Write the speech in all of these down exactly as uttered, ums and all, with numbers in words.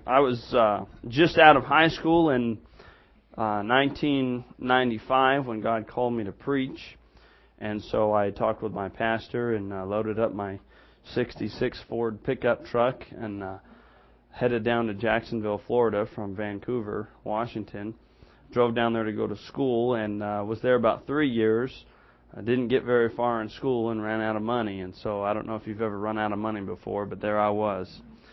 I was uh, just out of high school in uh, nineteen ninety-five when God called me to preach. And so I talked with my pastor and uh, loaded up my sixty-six Ford pickup truck and uh, headed down to Jacksonville, Florida from Vancouver, Washington. Drove down there to go to school and uh, was there about three years. I didn't get very far in school and ran out of money. And so I don't know if you've ever run out of money before, but there I was.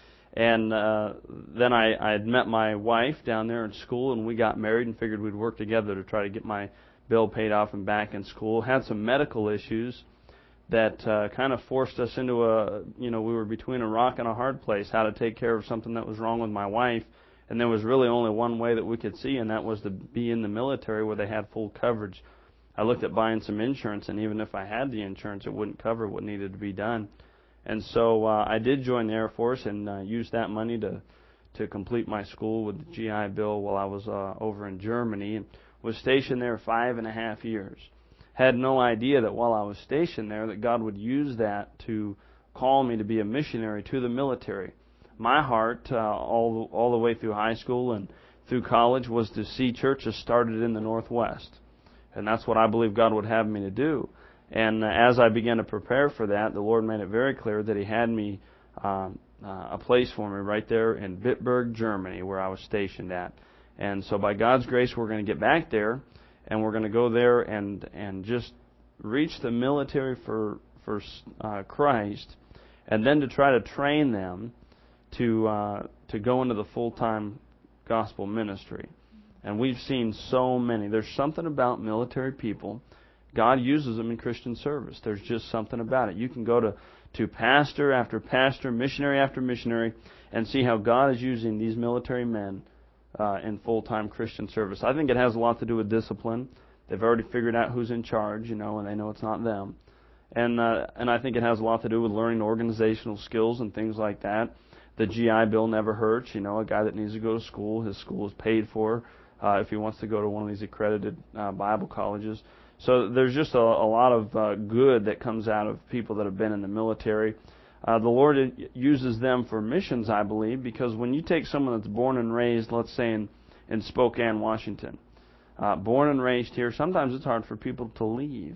And uh, then I, I had met my wife down there in school, and we got married and figured we'd work together to try to get my bill paid off and back in school. Had some medical issues that uh, kind of forced us into a, you know, we were between a rock and a hard place, how to take care of something that was wrong with my wife. And there was really only one way that we could see, and that was to be in the military where they had full coverage. I looked at buying some insurance, and even if I had the insurance, it wouldn't cover what needed to be done. And so uh, I did join the Air Force and uh, used that money to to complete my school with the G I Bill while I was uh, over in Germany, and was stationed there five and a half years. Had no idea that while I was stationed there that God would use that to call me to be a missionary to the military. My heart, uh, all all the way through high school and through college, was to see churches started in the Northwest, and that's what I believe God would have me to do. And uh, as I began to prepare for that, the Lord made it very clear that He had me um, uh, a place for me right there in Bitburg, Germany, where I was stationed at. And so by God's grace, we're going to get back there, and we're going to go there and and just reach the military for for uh, Christ, and then to try to train them to uh, to go into the full-time gospel ministry. And we've seen so many. There's something about military people. God uses them in Christian service. There's just something about it. You can go to, to pastor after pastor, missionary after missionary, and see how God is using these military men uh, in full-time Christian service. I think it has a lot to do with discipline. They've already figured out who's in charge, you know, and they know it's not them. And uh, and I think it has a lot to do with learning organizational skills and things like that. The G I Bill never hurts. You know, a guy that needs to go to school, his school is paid for uh, if he wants to go to one of these accredited uh, Bible colleges. So there's just a, a lot of uh, good that comes out of people that have been in the military. Uh, the Lord uses them for missions, I believe, because when you take someone that's born and raised, let's say in, in Spokane, Washington, uh, born and raised here, sometimes it's hard for people to leave.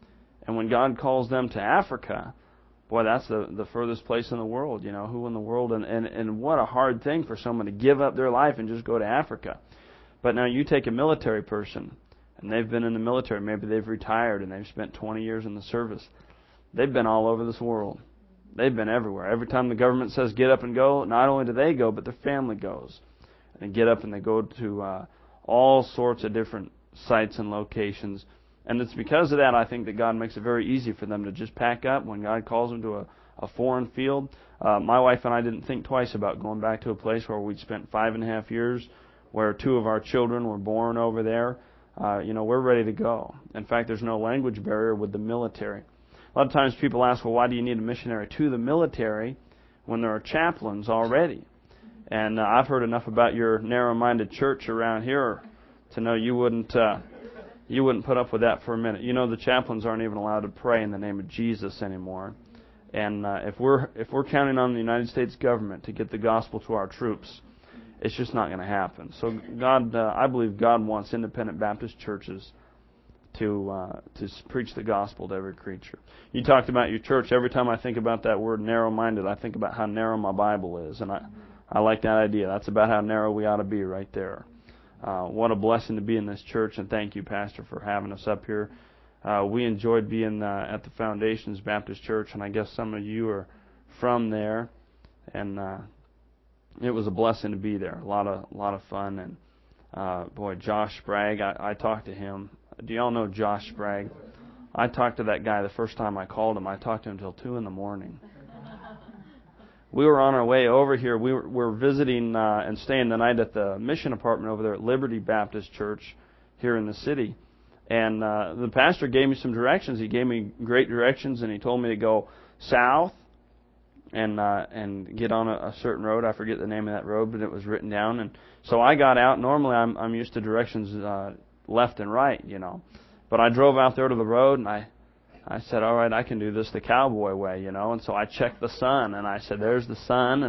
And when God calls them to Africa, boy, that's the, the furthest place in the world, you know, who in the world, and, and, and what a hard thing for someone to give up their life and just go to Africa. But now you take a military person, and they've been in the military, maybe they've retired and they've spent twenty years in the service. They've been all over this world. They've been everywhere. Every time the government says get up and go, not only do they go, but their family goes. And they get up and they go to uh, all sorts of different sites and locations. And it's because of that, I think, that God makes it very easy for them to just pack up when God calls them to a, a foreign field. Uh, my wife and I didn't think twice about going back to a place where we'd spent five and a half years, where two of our children were born over there. Uh, you know, we're ready to go. In fact, there's no language barrier with the military. A lot of times people ask, well, why do you need a missionary to the military when there are chaplains already? And uh, I've heard enough about your narrow-minded church around here to know you wouldn't uh, you wouldn't put up with that for a minute. You know, the chaplains aren't even allowed to pray in the name of Jesus anymore. And uh, if we're if we're counting on the United States government to get the gospel to our troops, it's just not going to happen. So God, uh, I believe God wants independent Baptist churches to uh, to preach the gospel to every creature. You talked about your church. Every time I think about that word narrow-minded, I think about how narrow my Bible is, and I I like that idea. That's about how narrow we ought to be right there. Uh, what a blessing to be in this church, and thank you, Pastor, for having us up here. Uh, we enjoyed being uh, at the Foundations Baptist Church, and I guess some of you are from there, and uh, it was a blessing to be there. A lot of a lot of fun, and uh, boy, Josh Sprague, I, I talked to him. Do y'all know Josh Sprague? I talked to that guy the first time I called him. I talked to him until two in the morning. We were on our way over here. We were, we were visiting uh, and staying the night at the mission apartment over there at Liberty Baptist Church here in the city. And uh, the pastor gave me some directions. He gave me great directions, and he told me to go south and uh, and get on a, a certain road. I forget the name of that road, but it was written down. And so I got out. Normally, I'm I'm used to directions uh, left and right, you know. But I drove out there to the road, and I I said, all right, I can do this the cowboy way, you know. And so I checked the sun, and I said, there's the sun, and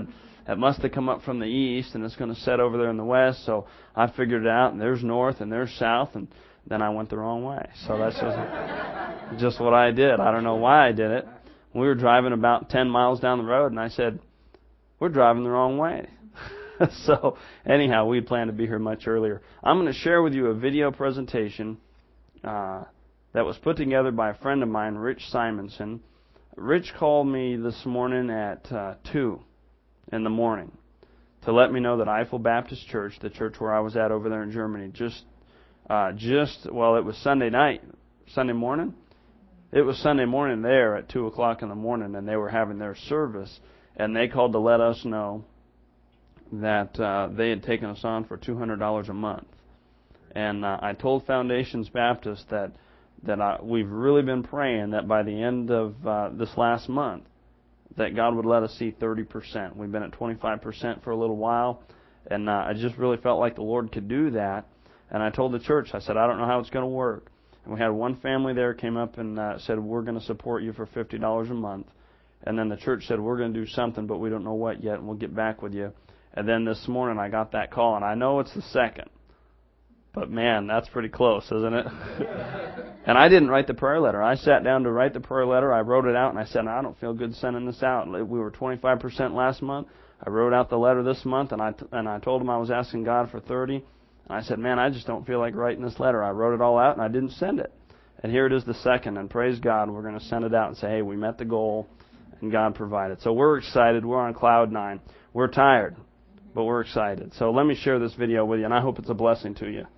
it must have come up from the east, and it's going to set over there in the west. So I figured it out, and there's north, and there's south, and then I went the wrong way. So that's just, just what I did. I don't know why I did it. We were driving about ten miles down the road, and I said, we're driving the wrong way. So anyhow, we planned to be here much earlier. I'm going to share with you a video presentation uh, that was put together by a friend of mine, Rich Simonson. Rich called me this morning at uh, two in the morning to let me know that Eiffel Baptist Church, the church where I was at over there in Germany, just, uh, just well, it was Sunday night, Sunday morning. It was Sunday morning there at two o'clock in the morning, and they were having their service, and they called to let us know that uh, they had taken us on for two hundred dollars a month. And uh, I told Foundations Baptist that that I, we've really been praying that by the end of uh, this last month, that God would let us see thirty percent. We've been at twenty-five percent for a little while, and uh, I just really felt like the Lord could do that. And I told the church, I said, I don't know how it's going to work. And we had one family there came up and uh, said, we're going to support you for fifty dollars a month. And then the church said, we're going to do something, but we don't know what yet, and we'll get back with you. And then this morning I got that call, and I know it's the second. But man, that's pretty close, isn't it? And I didn't write the prayer letter. I sat down to write the prayer letter. I wrote it out, and I said, I don't feel good sending this out. We were twenty-five percent last month. I wrote out the letter this month, and I, t- and I told him I was asking God for thirty. And I said, man, I just don't feel like writing this letter. I wrote it all out, and I didn't send it. And here it is the second, and praise God, we're going to send it out and say, hey, we met the goal, and God provided. So we're excited. We're on cloud nine. We're tired, but we're excited. So let me share this video with you, and I hope it's a blessing to you.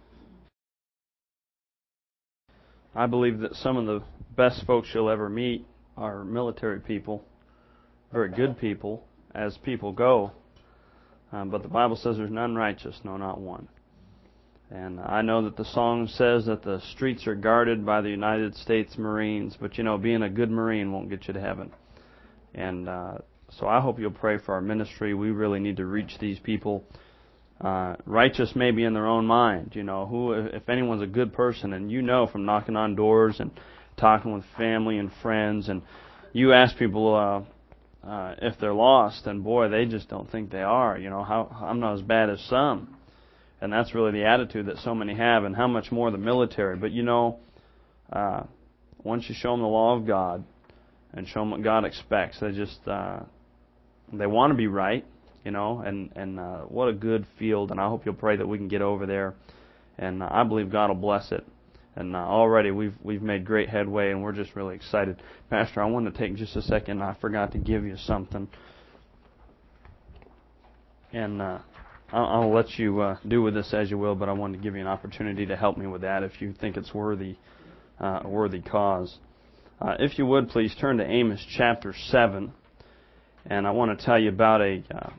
I believe that some of the best folks you'll ever meet are military people, very good people, as people go. Um, but the Bible says there's none righteous, no, not one. And I know that the song says that the streets are guarded by the United States Marines, but you know, being a good Marine won't get you to heaven. And uh, so I hope you'll pray for our ministry. We really need to reach these people. Uh, righteous maybe in their own mind, you know, who, if anyone's a good person, and you know from knocking on doors and talking with family and friends, and you ask people uh, uh, if they're lost, and boy, they just don't think they are. You know, how I'm not as bad as some, and that's really the attitude that so many have, and how much more the military. But you know, uh, once you show them the law of God and show them what God expects, they just uh, they want to be right. You know, and, and uh, what a good field, and I hope you'll pray that we can get over there, and uh, I believe God will bless it. And uh, already we've we've made great headway, and we're just really excited. Pastor, I want to take just a second. I forgot to give you something, and uh, I'll, I'll let you uh, do with this as you will, but I wanted to give you an opportunity to help me with that if you think it's worthy, uh, a worthy cause. Uh, if you would, please turn to Amos chapter seven, and I want to tell you about a... Uh,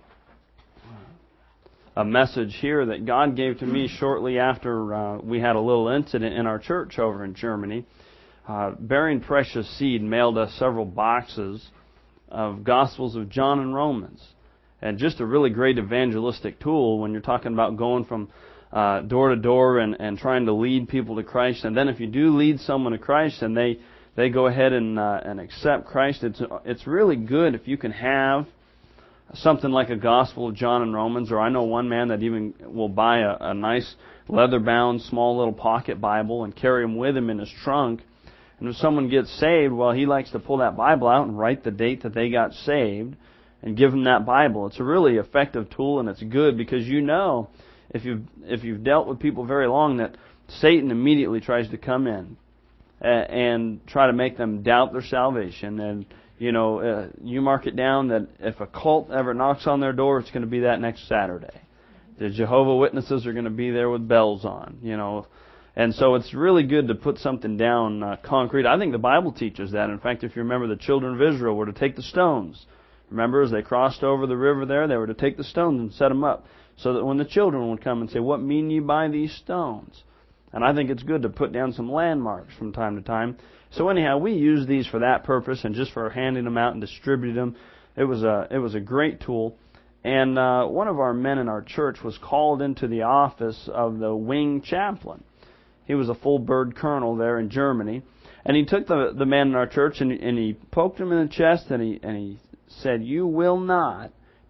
a message here that God gave to me shortly after uh, we had a little incident in our church over in Germany. Uh, Bearing Precious Seed mailed us several boxes of Gospels of John and Romans. And just a really great evangelistic tool when you're talking about going from uh, door to door and, and trying to lead people to Christ. And then if you do lead someone to Christ and they, they go ahead and, uh, and accept Christ, it's, it's really good if you can have something like a Gospel of John and Romans, or I know one man that even will buy a, a nice leather-bound small little pocket Bible and carry them with him in his trunk. And if someone gets saved, well, he likes to pull that Bible out and write the date that they got saved and give them that Bible. It's a really effective tool, and it's good because you know if you've, if you've dealt with people very long that Satan immediately tries to come in and try to make them doubt their salvation. And You know, uh, you mark it down that if a cult ever knocks on their door, it's going to be that next Saturday. The Jehovah's Witnesses are going to be there with bells on, you know. And so it's really good to put something down uh, concrete. I think the Bible teaches that. In fact, if you remember, the children of Israel were to take the stones. Remember, as they crossed over the river there, they were to take the stones and set them up so that when the children would come and say, what mean you by these stones? And I think it's good to put down some landmarks from time to time. So anyhow, we use these for that purpose and just for handing them out and distributing them. It was a it was a great tool. And uh, one of our men in our church was called into the office of the wing chaplain. He was a full bird colonel there in Germany. And he took the the man in our church and, and he poked him in the chest and he and he said, "You will not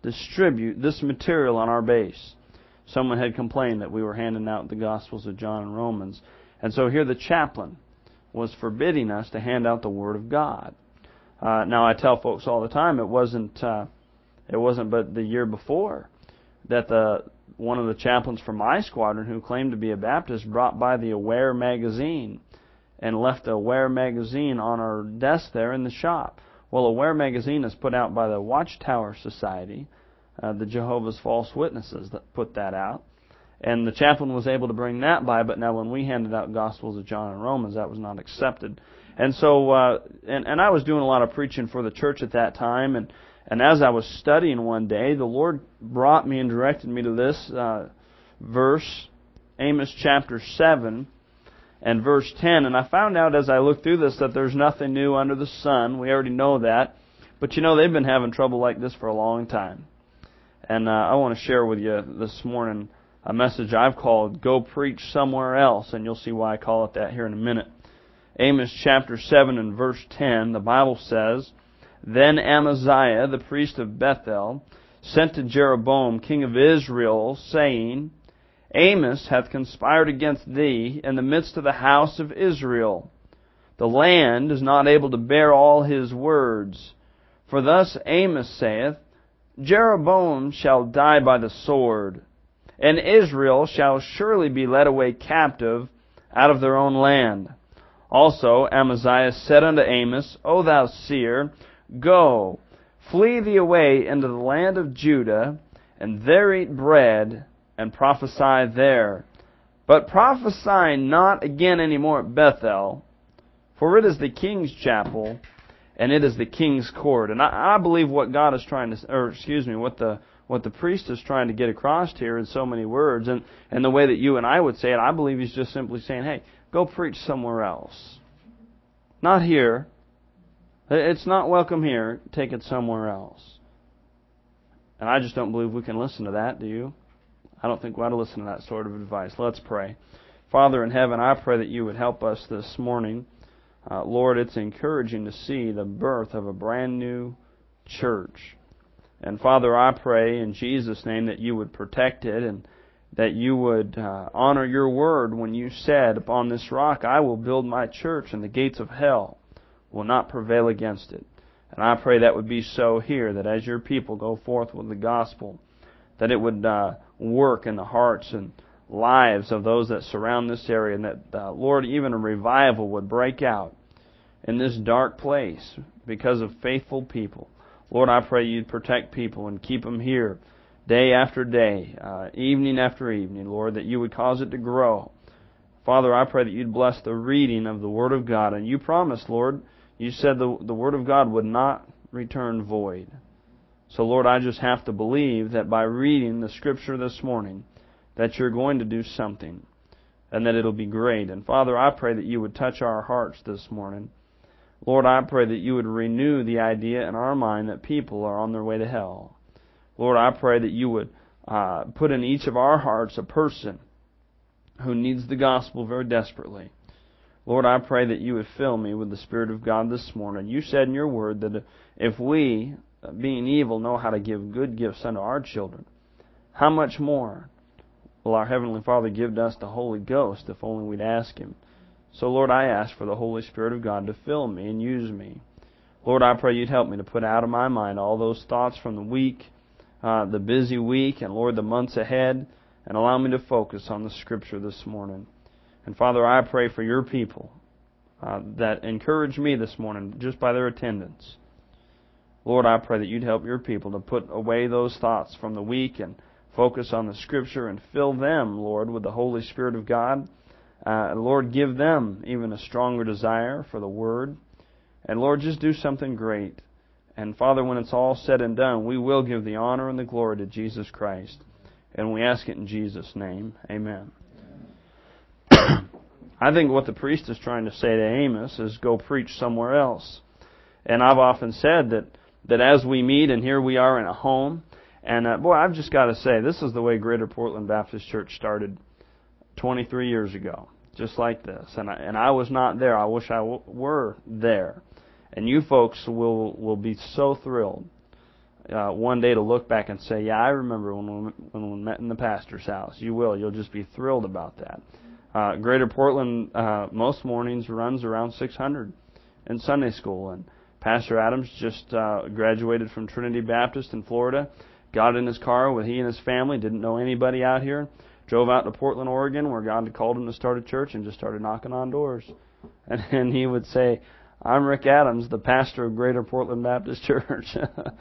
distribute this material on our base. Someone had complained that we were handing out the Gospels of John and Romans. And so here the chaplain was forbidding us to hand out the Word of God. Uh, now I tell folks all the time, it wasn't uh, it wasn't but the year before that the one of the chaplains from my squadron, who claimed to be a Baptist, brought by the Aware magazine and left the Aware magazine on our desk there in the shop. Well, Aware magazine is put out by the Watchtower Society, uh, the Jehovah's False Witnesses that put that out. And the chaplain was able to bring that by, but now when we handed out Gospels of John and Romans, that was not accepted. And so, uh, and, and I was doing a lot of preaching for the church at that time, and, and as I was studying one day, the Lord brought me and directed me to this uh, verse, Amos chapter seven and verse ten, and I found out as I looked through this that there's nothing new under the sun. We already know that. But you know, they've been having trouble like this for a long time. And uh, I want to share with you this morning a message I've called, Go Preach Somewhere Else, and you'll see why I call it that here in a minute. Amos chapter seven and verse ten, the Bible says, Then Amaziah, the priest of Bethel, sent to Jeroboam, king of Israel, saying, Amos hath conspired against thee in the midst of the house of Israel. The land is not able to bear all his words. For thus Amos saith, Jeroboam shall die by the sword, and Israel shall surely be led away captive out of their own land. Also Amaziah said unto Amos, O thou seer, go, flee thee away into the land of Judah, and there eat bread, and prophesy there. But prophesy not again any more at Bethel, for it is the king's chapel, and it is the king's court. And I, I believe what God is trying to, or excuse me, what the what the priest is trying to get across here in so many words, and, and the way that you and I would say it, I believe he's just simply saying, hey, go preach somewhere else. Not here. It's not welcome here. Take it somewhere else. And I just don't believe we can listen to that, do you? I don't think we ought to listen to that sort of advice. Let's pray. Father in heaven, I pray that you would help us this morning. Uh, Lord, it's encouraging to see the birth of a brand new church. And Father, I pray in Jesus' name that you would protect it and that you would uh, honor your word when you said, Upon this rock I will build my church, and the gates of hell will not prevail against it. And I pray that would be so here, that as your people go forth with the gospel, that it would uh, work in the hearts and lives of those that surround this area, and that, uh, Lord, even a revival would break out in this dark place because of faithful people. Lord, I pray you'd protect people and keep them here day after day, uh, evening after evening, Lord, that you would cause it to grow. Father, I pray that you'd bless the reading of the Word of God. And you promised, Lord, you said the, the Word of God would not return void. So, Lord, I just have to believe that by reading the Scripture this morning, that you're going to do something, and that it'll be great. And Father, I pray that you would touch our hearts this morning. Lord, I pray that you would renew the idea in our mind that people are on their way to hell. Lord, I pray that you would uh, put in each of our hearts a person who needs the gospel very desperately. Lord, I pray that you would fill me with the Spirit of God this morning. You said in your word that if we, being evil, know how to give good gifts unto our children, how much more will our Heavenly Father give to us the Holy Ghost if only we'd ask Him? So, Lord, I ask for the Holy Spirit of God to fill me and use me. Lord, I pray you'd help me to put out of my mind all those thoughts from the week, uh, the busy week, and, Lord, the months ahead, and allow me to focus on the Scripture this morning. And, Father, I pray for your people uh, that encourage me this morning just by their attendance. Lord, I pray that you'd help your people to put away those thoughts from the week and focus on the Scripture and fill them, Lord, with the Holy Spirit of God. Uh, Lord, give them even a stronger desire for the Word. And Lord, just do something great. And Father, when it's all said and done, we will give the honor and the glory to Jesus Christ. And we ask it in Jesus' name. Amen. I think what the priest is trying to say to Amos is go preach somewhere else. And I've often said that, that as we meet, and here we are in a home, and uh, boy, I've just got to say, this is the way Greater Portland Baptist Church started twenty-three years ago, just like this. And I, and I was not there. I wish I w- were there. And you folks will will be so thrilled uh, one day to look back and say, yeah, I remember when we, when we met in the pastor's house. You will. You'll just be thrilled about that. Uh, Greater Portland, uh, most mornings runs around six hundred in Sunday school. And Pastor Adams just uh, graduated from Trinity Baptist in Florida, got in his car with he and his family, didn't know anybody out here, drove out to Portland, Oregon, where God had called him to start a church, and just started knocking on doors. And, and he would say, I'm Rick Adams, the pastor of Greater Portland Baptist Church.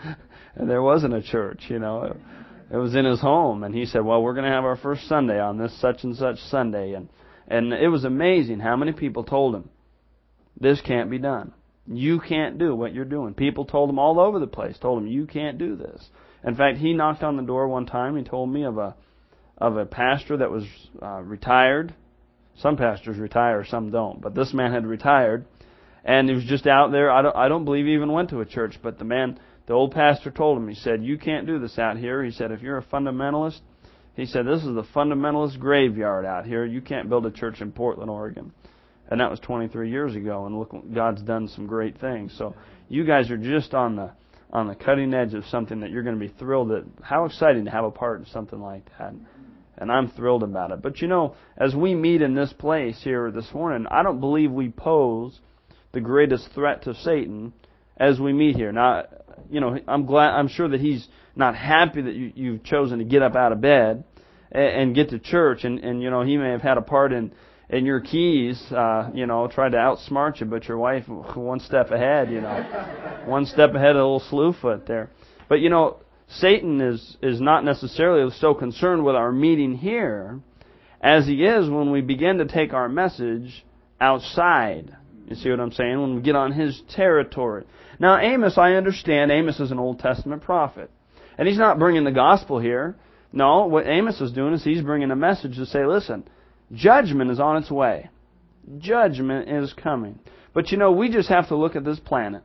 And there wasn't a church, you know. It, it was in his home. And he said, well, we're going to have our first Sunday on this such and such Sunday. And, and it was amazing how many people told him, this can't be done. You can't do what you're doing. People told him all over the place, told him, you can't do this. In fact, he knocked on the door one time. He told me of a of a pastor that was uh, retired. Some pastors retire, some don't. But this man had retired. And he was just out there. I don't, I don't believe he even went to a church. But the man, the old pastor told him, he said, you can't do this out here. He said, if you're a fundamentalist, he said, this is the fundamentalist graveyard out here. You can't build a church in Portland, Oregon. And that was twenty-three years ago. And look, God's done some great things. So you guys are just on the on the cutting edge of something that you're going to be thrilled at. How exciting to have a part in something like that. And I'm thrilled about it. But you know, as we meet in this place here this morning, I don't believe we pose the greatest threat to Satan as we meet here. Now, you know, I'm glad, I'm sure that he's not happy that you, you've chosen to get up out of bed and, and get to church. And, and, you know, he may have had a part in, in your keys, uh, you know, tried to outsmart you, but your wife one step ahead, you know, one step ahead of a little slewfoot there. But, you know, Satan is, is not necessarily so concerned with our meeting here as he is when we begin to take our message outside. You see what I'm saying? When we get on his territory. Now, Amos, I understand, Amos is an Old Testament prophet. And he's not bringing the gospel here. No, what Amos is doing is he's bringing a message to say, listen, judgment is on its way. Judgment is coming. But you know, we just have to look at this planet.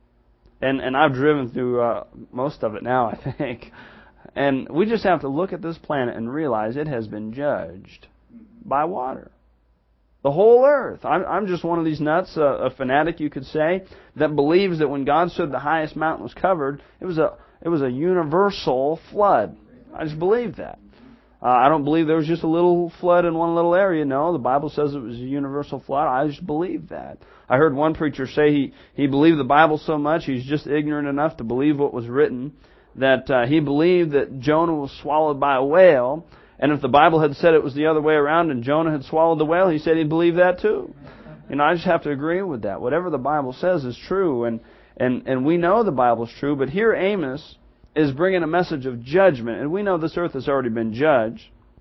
And and I've driven through uh, most of it now, I think. And we just have to look at this planet and realize it has been judged by water. The whole earth. I'm, I'm just one of these nuts, a, a fanatic, you could say, that believes that when God said the highest mountain was covered, it was a it was a universal flood. I just believe that. Uh, I don't believe there was just a little flood in one little area. No, the Bible says it was a universal flood. I just believe that. I heard one preacher say he, he believed the Bible so much he's just ignorant enough to believe what was written, that uh, he believed that Jonah was swallowed by a whale. And if the Bible had said it was the other way around and Jonah had swallowed the whale, he said he'd believe that too. You know, I just have to agree with that. Whatever the Bible says is true, and, and, and we know the Bible's true, but here Amos is bringing a message of judgment, and we know this earth has already been judged.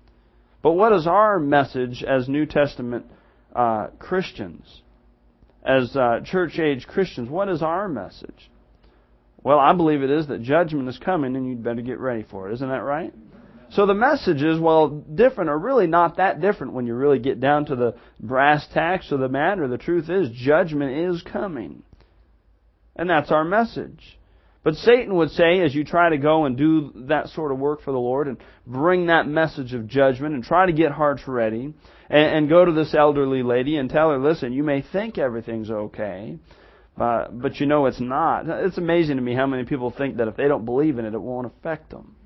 But what is our message as New Testament uh, Christians, as uh, church-age Christians? What is our message? Well, I believe it is that judgment is coming, and you'd better get ready for it. Isn't that right? So the messages, while different, are really not that different when you really get down to the brass tacks of the matter. The truth is, judgment is coming. And that's our message. But Satan would say, as you try to go and do that sort of work for the Lord and bring that message of judgment and try to get hearts ready and, and go to this elderly lady and tell her, listen, you may think everything's okay, uh, but you know it's not. It's amazing to me how many people think that if they don't believe in it, it won't affect them.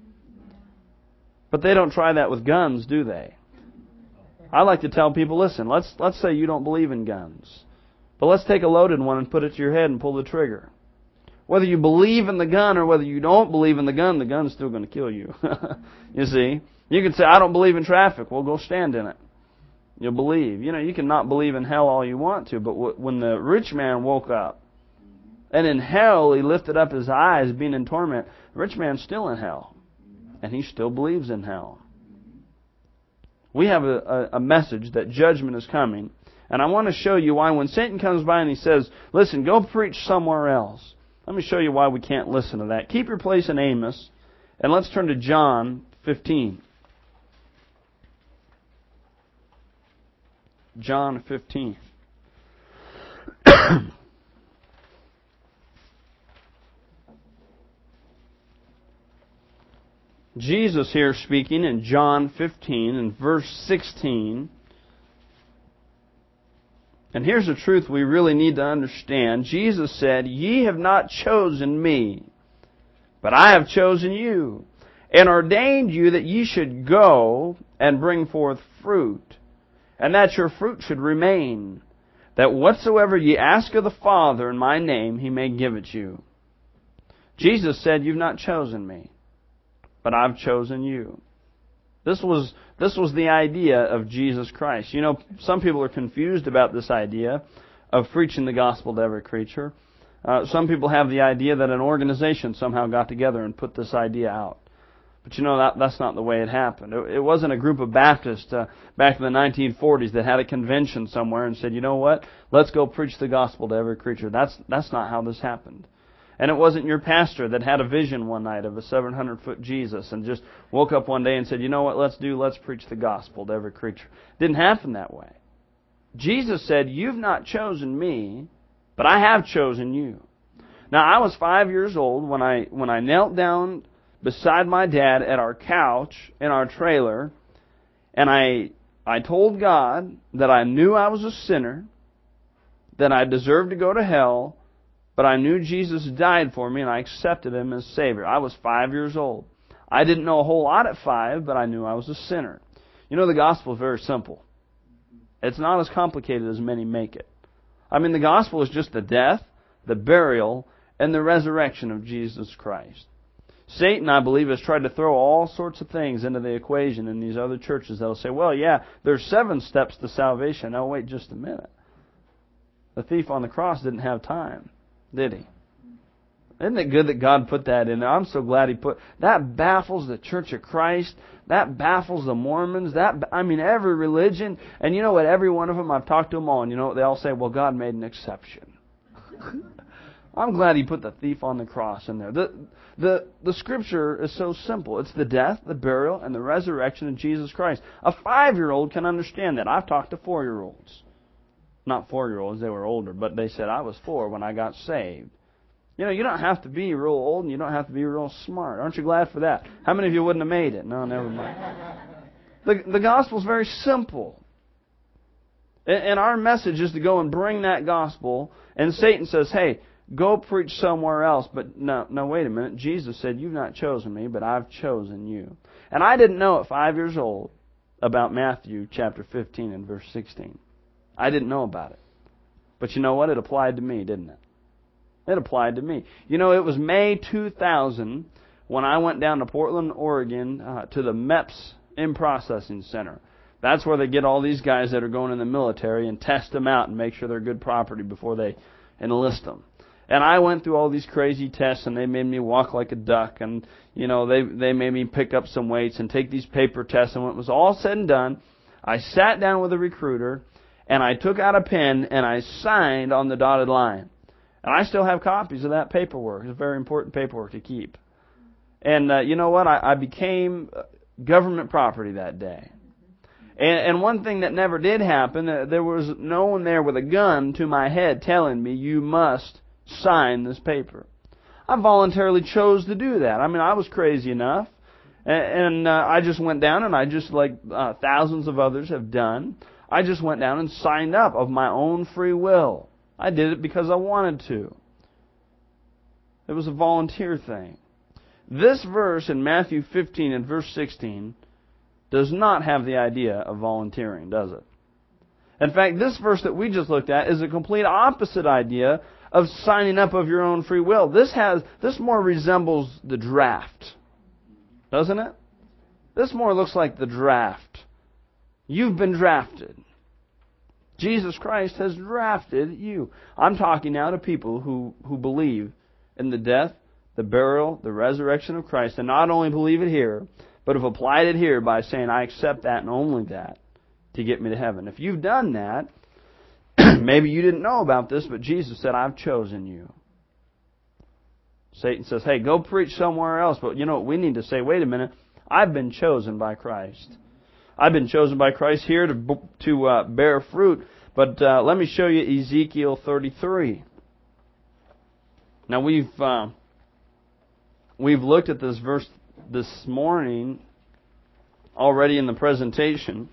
But they don't try that with guns, do they? I like to tell people, listen, let's let's say you don't believe in guns. But let's take a loaded one and put it to your head and pull the trigger. Whether you believe in the gun or whether you don't believe in the gun, the gun's still going to kill you. You see? You can say, I don't believe in traffic. Well, go stand in it. You'll believe. You know, you can not believe in hell all you want to, but when the rich man woke up, and in hell he lifted up his eyes being in torment, the rich man's still in hell. And he still believes in hell. We have a, a, a message that judgment is coming. And I want to show you why when Satan comes by and he says, listen, go preach somewhere else. Let me show you why we can't listen to that. Keep your place in Amos. And let's turn to John fifteen. John fifteen. Jesus here speaking in John fifteen and verse sixteen. And here's the truth we really need to understand. Jesus said, ye have not chosen me, But I have chosen you, and ordained you that ye should go and bring forth fruit, and that your fruit should remain, that whatsoever ye ask of the Father in my name, He may give it you. Jesus said, you've not chosen me, but I've chosen you. This was, this was the idea of Jesus Christ. You know, some people are confused about this idea of preaching the gospel to every creature. Uh, some people have the idea that an organization somehow got together and put this idea out. But you know, that that's not the way it happened. It, it wasn't a group of Baptists uh, back in the nineteen forties that had a convention somewhere and said, you know what, let's go preach the gospel to every creature. That's that's not how this happened. And it wasn't your pastor that had a vision one night of a seven hundred foot Jesus and just woke up one day and said, you know what, let's do, let's preach the gospel to every creature. It didn't happen that way. Jesus said, you've not chosen me, but I have chosen you. Now, I was five years old when I when I knelt down beside my dad at our couch in our trailer, and I I told God that I knew I was a sinner, that I deserved to go to hell, but I knew Jesus died for me, and I accepted Him as Savior. I was five years old. I didn't know a whole lot at five, but I knew I was a sinner. You know, the gospel is very simple. It's not as complicated as many make it. I mean, the gospel is just the death, the burial, and the resurrection of Jesus Christ. Satan, I believe, has tried to throw all sorts of things into the equation in these other churches that'll say, well, yeah, there's seven steps to salvation. Now, wait just a minute. The thief on the cross didn't have time, did he? Isn't it good that God put that in there? I'm so glad He put... That baffles the Church of Christ. That baffles the Mormons. That I mean, every religion. And you know what? Every one of them, I've talked to them all, and you know what? They all say, well, God made an exception. I'm glad He put the thief on the cross in there. The, the, the Scripture is so simple. It's the death, the burial, and the resurrection of Jesus Christ. A five-year-old can understand that. I've talked to four-year-olds. Not four-year-olds, they were older, but they said, I was four when I got saved. You know, you don't have to be real old and you don't have to be real smart. Aren't you glad for that? How many of you wouldn't have made it? No, never mind. The, the gospel is very simple. And, and our message is to go and bring that gospel. And Satan says, hey, go preach somewhere else. But no, no, wait a minute. Jesus said, you've not chosen me, but I've chosen you. And I didn't know at five years old about Matthew chapter fifteen and verse sixteen. I didn't know about it. But you know what? It applied to me, didn't it? It applied to me. You know, it was May two thousand when I went down to Portland, Oregon, uh, to the M E P S In-Processing Center. That's where they get all these guys that are going in the military and test them out and make sure they're good property before they enlist them. And I went through all these crazy tests, and they made me walk like a duck, and you know, they they made me pick up some weights and take these paper tests. And when it was all said and done, I sat down with a recruiter, and I took out a pen and I signed on the dotted line. And I still have copies of that paperwork. It's very important paperwork to keep. And uh, you know what? I, I became government property that day. And, and one thing that never did happen, uh, there was no one there with a gun to my head telling me, you must sign this paper. I voluntarily chose to do that. I mean, I was crazy enough. And, and uh, I just went down and I just, like uh, thousands of others have done, I just went down and signed up of my own free will. I did it because I wanted to. It was a volunteer thing. This verse in Matthew fifteen and verse sixteen does not have the idea of volunteering, does it? In fact, this verse that we just looked at is a complete opposite idea of signing up of your own free will. This has this more resembles the draft, doesn't it? This more looks like the draft. You've been drafted. Jesus Christ has drafted you. I'm talking now to people who, who believe in the death, the burial, the resurrection of Christ, and not only believe it here, but have applied it here by saying, I accept that and only that to get me to heaven. If you've done that, maybe you didn't know about this, but Jesus said, I've chosen you. Satan says, hey, go preach somewhere else. But you know what we need to say? Wait a minute. I've been chosen by Christ. I've been chosen by Christ here to to uh, bear fruit. But uh, let me show you Ezekiel thirty-three. Now we've uh, we've looked at this verse this morning already in the presentation,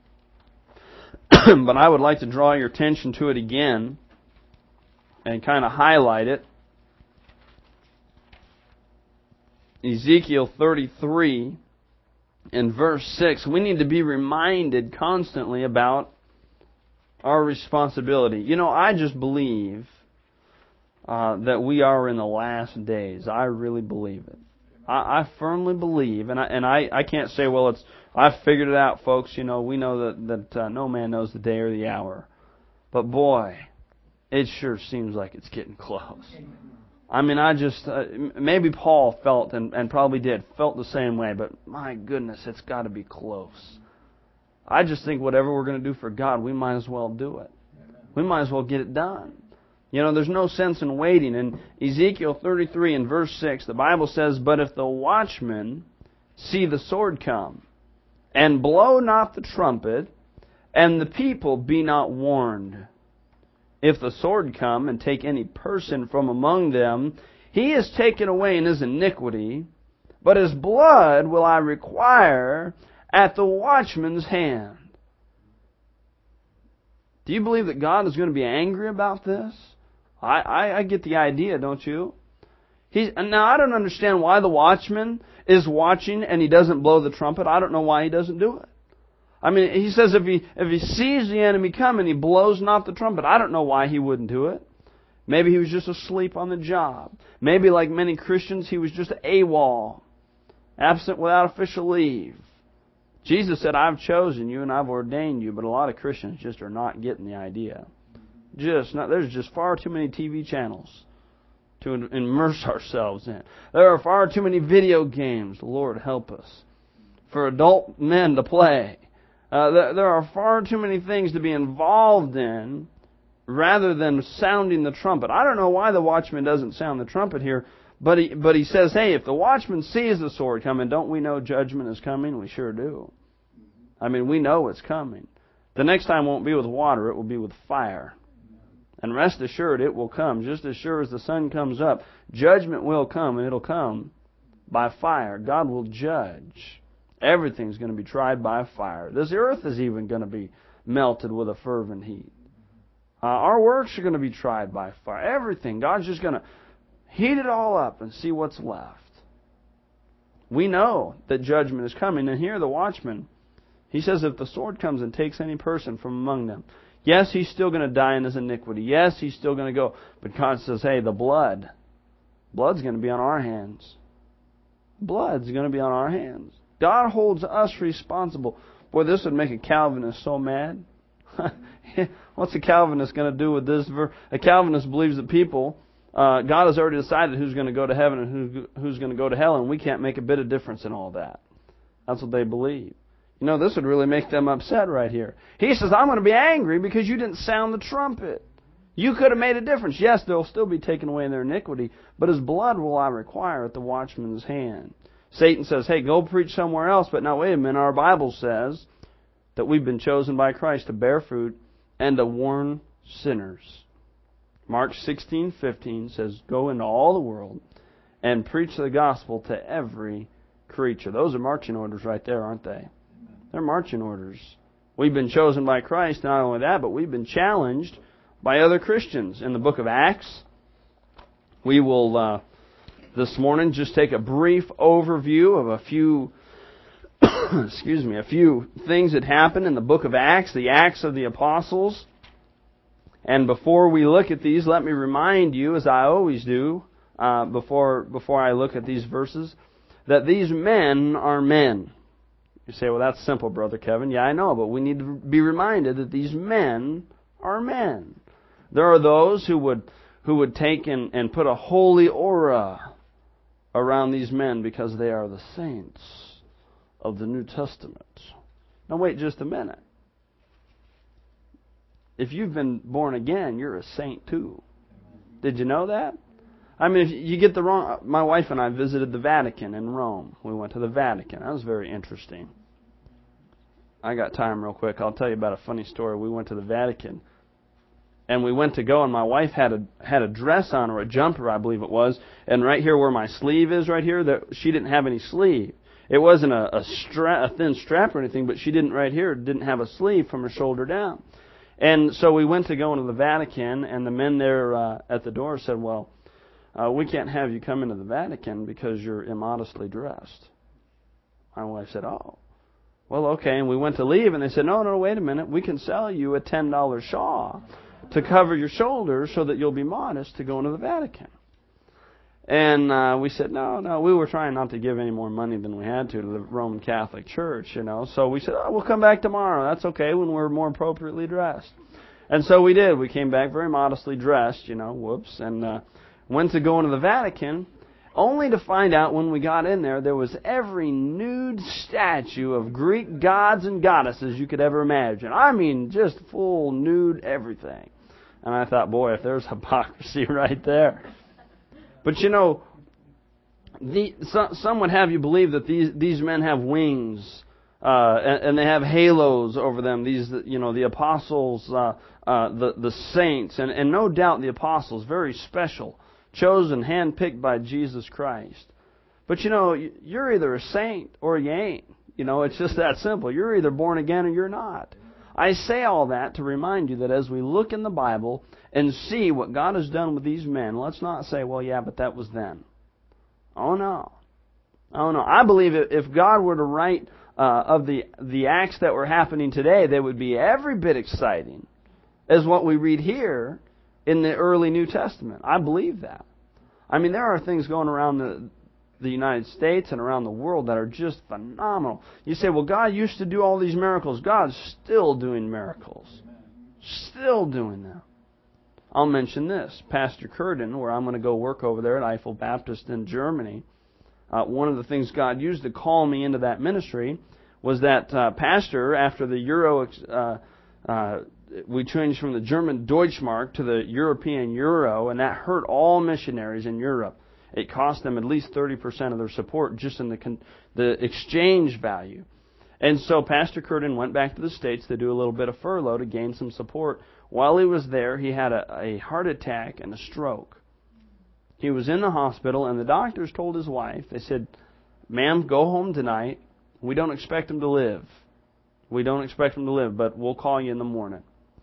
but I would like to draw your attention to it again and kind of highlight it. Ezekiel thirty-three in verse six, we need to be reminded constantly about our responsibility. You know, I just believe uh, that we are in the last days. I really believe it. I, I firmly believe, and I and I, I can't say, well, it's I've figured it out, folks. You know, we know that that uh, no man knows the day or the hour. But boy, it sure seems like it's getting close. I mean, I just, uh, maybe Paul felt, and, and probably did, felt the same way, but my goodness, it's got to be close. I just think whatever we're going to do for God, we might as well do it. We might as well get it done. You know, there's no sense in waiting. In Ezekiel thirty-three and verse six, the Bible says, "But if the watchman see the sword come, and blow not the trumpet, and the people be not warned, if the sword come and take any person from among them, he is taken away in his iniquity, but his blood will I require at the watchman's hand." Do you believe that God is going to be angry about this? I, I, I get the idea, don't you? He's, now, I don't understand why the watchman is watching and he doesn't blow the trumpet. I don't know why he doesn't do it. I mean, he says if he if he sees the enemy coming, he blows not the trumpet. I don't know why he wouldn't do it. Maybe he was just asleep on the job. Maybe, like many Christians, he was just AWOL, absent without official leave. Jesus said, "I've chosen you and I've ordained you," but a lot of Christians just are not getting the idea. Just not. There's just far too many T V channels to immerse ourselves in. There are far too many video games. Lord help us, for adult men to play. Uh, there, there are far too many things to be involved in rather than sounding the trumpet. I don't know why the watchman doesn't sound the trumpet here, but he, but he says, hey, if the watchman sees the sword coming, don't we know judgment is coming? We sure do. I mean, we know it's coming. The next time won't be with water, it will be with fire. And rest assured, it will come. Just as sure as the sun comes up, judgment will come, and it'll come by fire. God will judge. Everything's going to be tried by fire. This earth is even going to be melted with a fervent heat. Uh, our works are going to be tried by fire. Everything. God's just going to heat it all up and see what's left. We know that judgment is coming. And here the watchman, he says, if the sword comes and takes any person from among them, yes, he's still going to die in his iniquity. Yes, he's still going to go. But God says, hey, the blood, blood's going to be on our hands. Blood's going to be on our hands. God holds us responsible. Boy, this would make a Calvinist so mad. What's a Calvinist going to do with this verse? A Calvinist believes that people, uh, God has already decided who's going to go to heaven and who, who's going to go to hell, and we can't make a bit of difference in all that. That's what they believe. You know, this would really make them upset right here. He says, I'm going to be angry because you didn't sound the trumpet. You could have made a difference. Yes, they'll still be taken away in their iniquity, but his blood will I require at the watchman's hand. Satan says, hey, go preach somewhere else. But now, wait a minute, our Bible says that we've been chosen by Christ to bear fruit and to warn sinners. Mark sixteen fifteen says, go into all the world and preach the gospel to every creature. Those are marching orders right there, aren't they? They're marching orders. We've been chosen by Christ, not only that, but we've been challenged by other Christians. In the book of Acts, we will... Uh, this morning just take a brief overview of a few excuse me, a few things that happened in the book of Acts, the Acts of the Apostles. And before we look at these, let me remind you, as I always do, uh, before before I look at these verses, that these men are men. You say, well, that's simple, Brother Kevin. Yeah, I know, but we need to be reminded that these men are men. There are those who would who would take and, and put a holy aura around these men because they are the saints of the New Testament. Now wait just a minute. If you've been born again, you're a saint too. Did you know that? I mean, if you get the wrong... My wife and I visited the Vatican in Rome. We went to the Vatican. That was very interesting. I got time real quick. I'll tell you about a funny story. We went to the Vatican. And we went to go, and my wife had a had a dress on, or a jumper, I believe it was. And right here where my sleeve is, right here, that she didn't have any sleeve. It wasn't a a, stra- a thin strap or anything, but she didn't right here, didn't have a sleeve from her shoulder down. And so we went to go into the Vatican, and the men there uh, at the door said, well, uh, we can't have you come into the Vatican because you're immodestly dressed. My wife said, oh, well, okay. And we went to leave, and they said, no, no, wait a minute. We can sell you a ten dollar shawl to cover your shoulders so that you'll be modest to go into the Vatican. And uh, we said, no, no, we were trying not to give any more money than we had to to the Roman Catholic Church, you know. So we said, oh, we'll come back tomorrow. That's okay, when we're more appropriately dressed. And so we did. We came back very modestly dressed, you know, whoops, and uh, went to go into the Vatican, only to find out when we got in there, there was every nude statue of Greek gods and goddesses you could ever imagine. I mean, just full nude everything. And I thought, boy, if there's hypocrisy right there. But you know, the, some, some would have you believe that these these men have wings uh, and, and they have halos over them. These, you know, the apostles, uh, uh, the the saints, and, and no doubt the apostles, very special, chosen, handpicked by Jesus Christ. But you know, you're either a saint or you ain't. You know, it's just that simple. You're either born again or you're not. I say all that to remind you that as we look in the Bible and see what God has done with these men, let's not say, well, yeah, but that was then. Oh, no. Oh, no. I believe if God were to write uh, of the, the acts that were happening today, they would be every bit exciting as what we read here in the early New Testament. I believe that. I mean, there are things going around the the United States and around the world that are just phenomenal. You say, well, God used to do all these miracles. God's still doing miracles. Still doing them. I'll mention this. Pastor Curtin, where I'm going to go work over there at Eiffel Baptist in Germany, uh, one of the things God used to call me into that ministry was that uh, pastor, after the Euro, uh, uh, we changed from the German Deutschmark to the European Euro, and that hurt all missionaries in Europe. It cost them at least thirty percent of their support just in the con- the exchange value. And so Pastor Curtin went back to the States to do a little bit of furlough to gain some support. While he was there, he had a, a heart attack and a stroke. He was in the hospital, and the doctors told his wife, they said, ma'am, go home tonight. We don't expect him to live. We don't expect him to live, but we'll call you in the morning.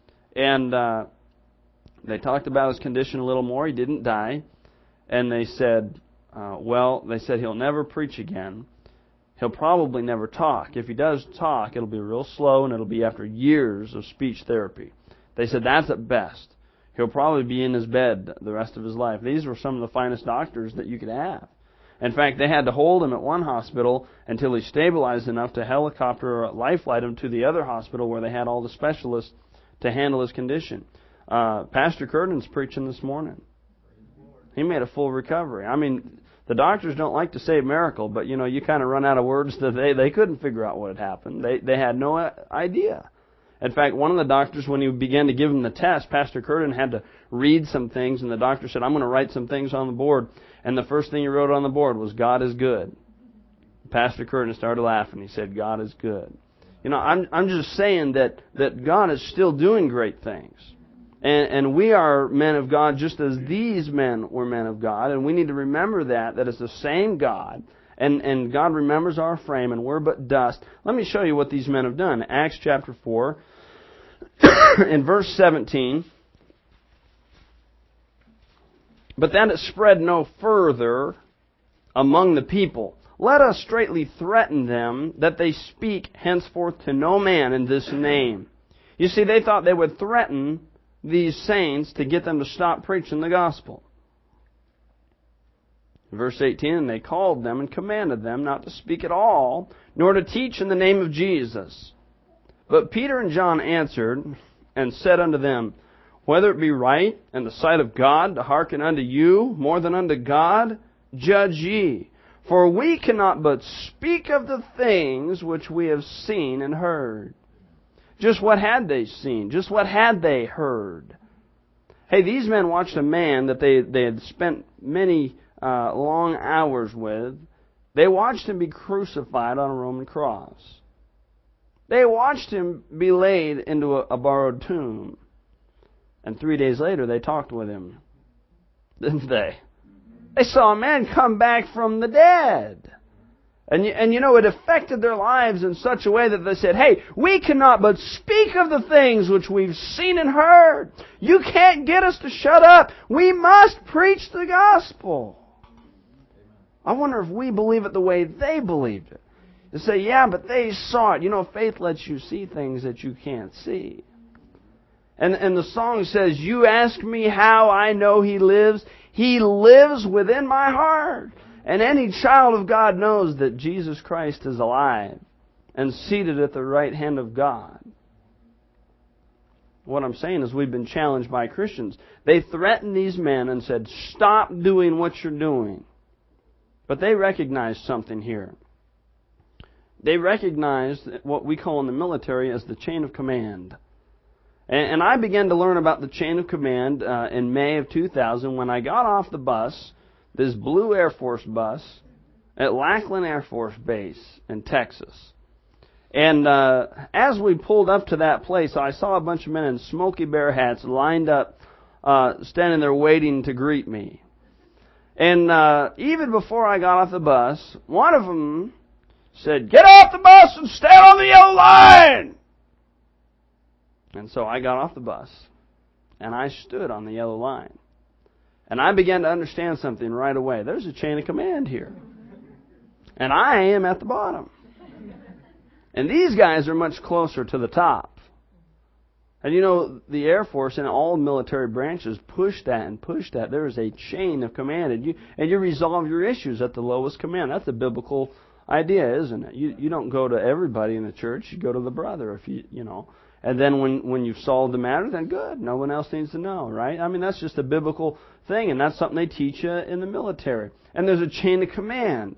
And uh, they talked about his condition a little more. He didn't die. And they said, uh, well, they said he'll never preach again. He'll probably never talk. If he does talk, it'll be real slow, and it'll be after years of speech therapy. They said that's at best. He'll probably be in his bed the rest of his life. These were some of the finest doctors that you could have. In fact, they had to hold him at one hospital until he stabilized enough to helicopter or life flight him to the other hospital where they had all the specialists to handle his condition. Uh, Pastor Curtin's preaching this morning. He made a full recovery. I mean, the doctors don't like to say miracle, but, you know, you kind of run out of words that they, they couldn't figure out what had happened. They they had no idea. In fact, one of the doctors, when he began to give him the test, Pastor Curtin had to read some things, and the doctor said, I'm going to write some things on the board. And the first thing he wrote on the board was, God is good. Pastor Curtin started laughing. He said, God is good. You know, I'm I'm just saying that, that God is still doing great things. And, and we are men of God just as these men were men of God. And we need to remember that, that it's the same God. And, and God remembers our frame, and we're but dust. Let me show you what these men have done. Acts chapter four, in verse seventeen. But that it spread no further among the people. Let us straightly threaten them that they speak henceforth to no man in this name. You see, they thought they would threaten these saints to get them to stop preaching the gospel. Verse eighteen, and they called them and commanded them not to speak at all, nor to teach in the name of Jesus. But Peter and John answered and said unto them, whether it be right in the sight of God to hearken unto you more than unto God, judge ye. For we cannot but speak of the things which we have seen and heard. Just what had they seen? Just what had they heard? Hey, these men watched a man that they, they had spent many uh, long hours with. They watched him be crucified on a Roman cross. They watched him be laid into a, a borrowed tomb. And three days later, they talked with him. Didn't they? They saw a man come back from the dead. And, and you know, it affected their lives in such a way that they said, hey, we cannot but speak of the things which we've seen and heard. You can't get us to shut up. We must preach the gospel. I wonder if we believe it the way they believed it. They say, yeah, but they saw it. You know, faith lets you see things that you can't see. And, and the song says, you ask me how I know He lives. He lives within my heart. And any child of God knows that Jesus Christ is alive and seated at the right hand of God. What I'm saying is we've been challenged by Christians. They threatened these men and said, stop doing what you're doing. But they recognized something here. They recognized what we call in the military as the chain of command. And, and I began to learn about the chain of command uh, in May of two thousand when I got off the bus, this blue Air Force bus, at Lackland Air Force Base in Texas. And uh, as we pulled up to that place, I saw a bunch of men in Smokey Bear hats lined up, uh, standing there waiting to greet me. And uh, even before I got off the bus, one of them said, get off the bus and stand on the yellow line! And so I got off the bus, and I stood on the yellow line. And I began to understand something right away. There's a chain of command here. And I am at the bottom. And these guys are much closer to the top. And you know, the Air Force and all military branches push that and push that. There is a chain of command. And you, and you resolve your issues at the lowest command. That's a biblical idea, isn't it? You, you don't go to everybody in the church. You go to the brother, if you, you know. And then when, when you've solved the matter, then good. No one else needs to know, right? I mean, that's just a biblical thing, and that's something they teach you in the military. And there's a chain of command.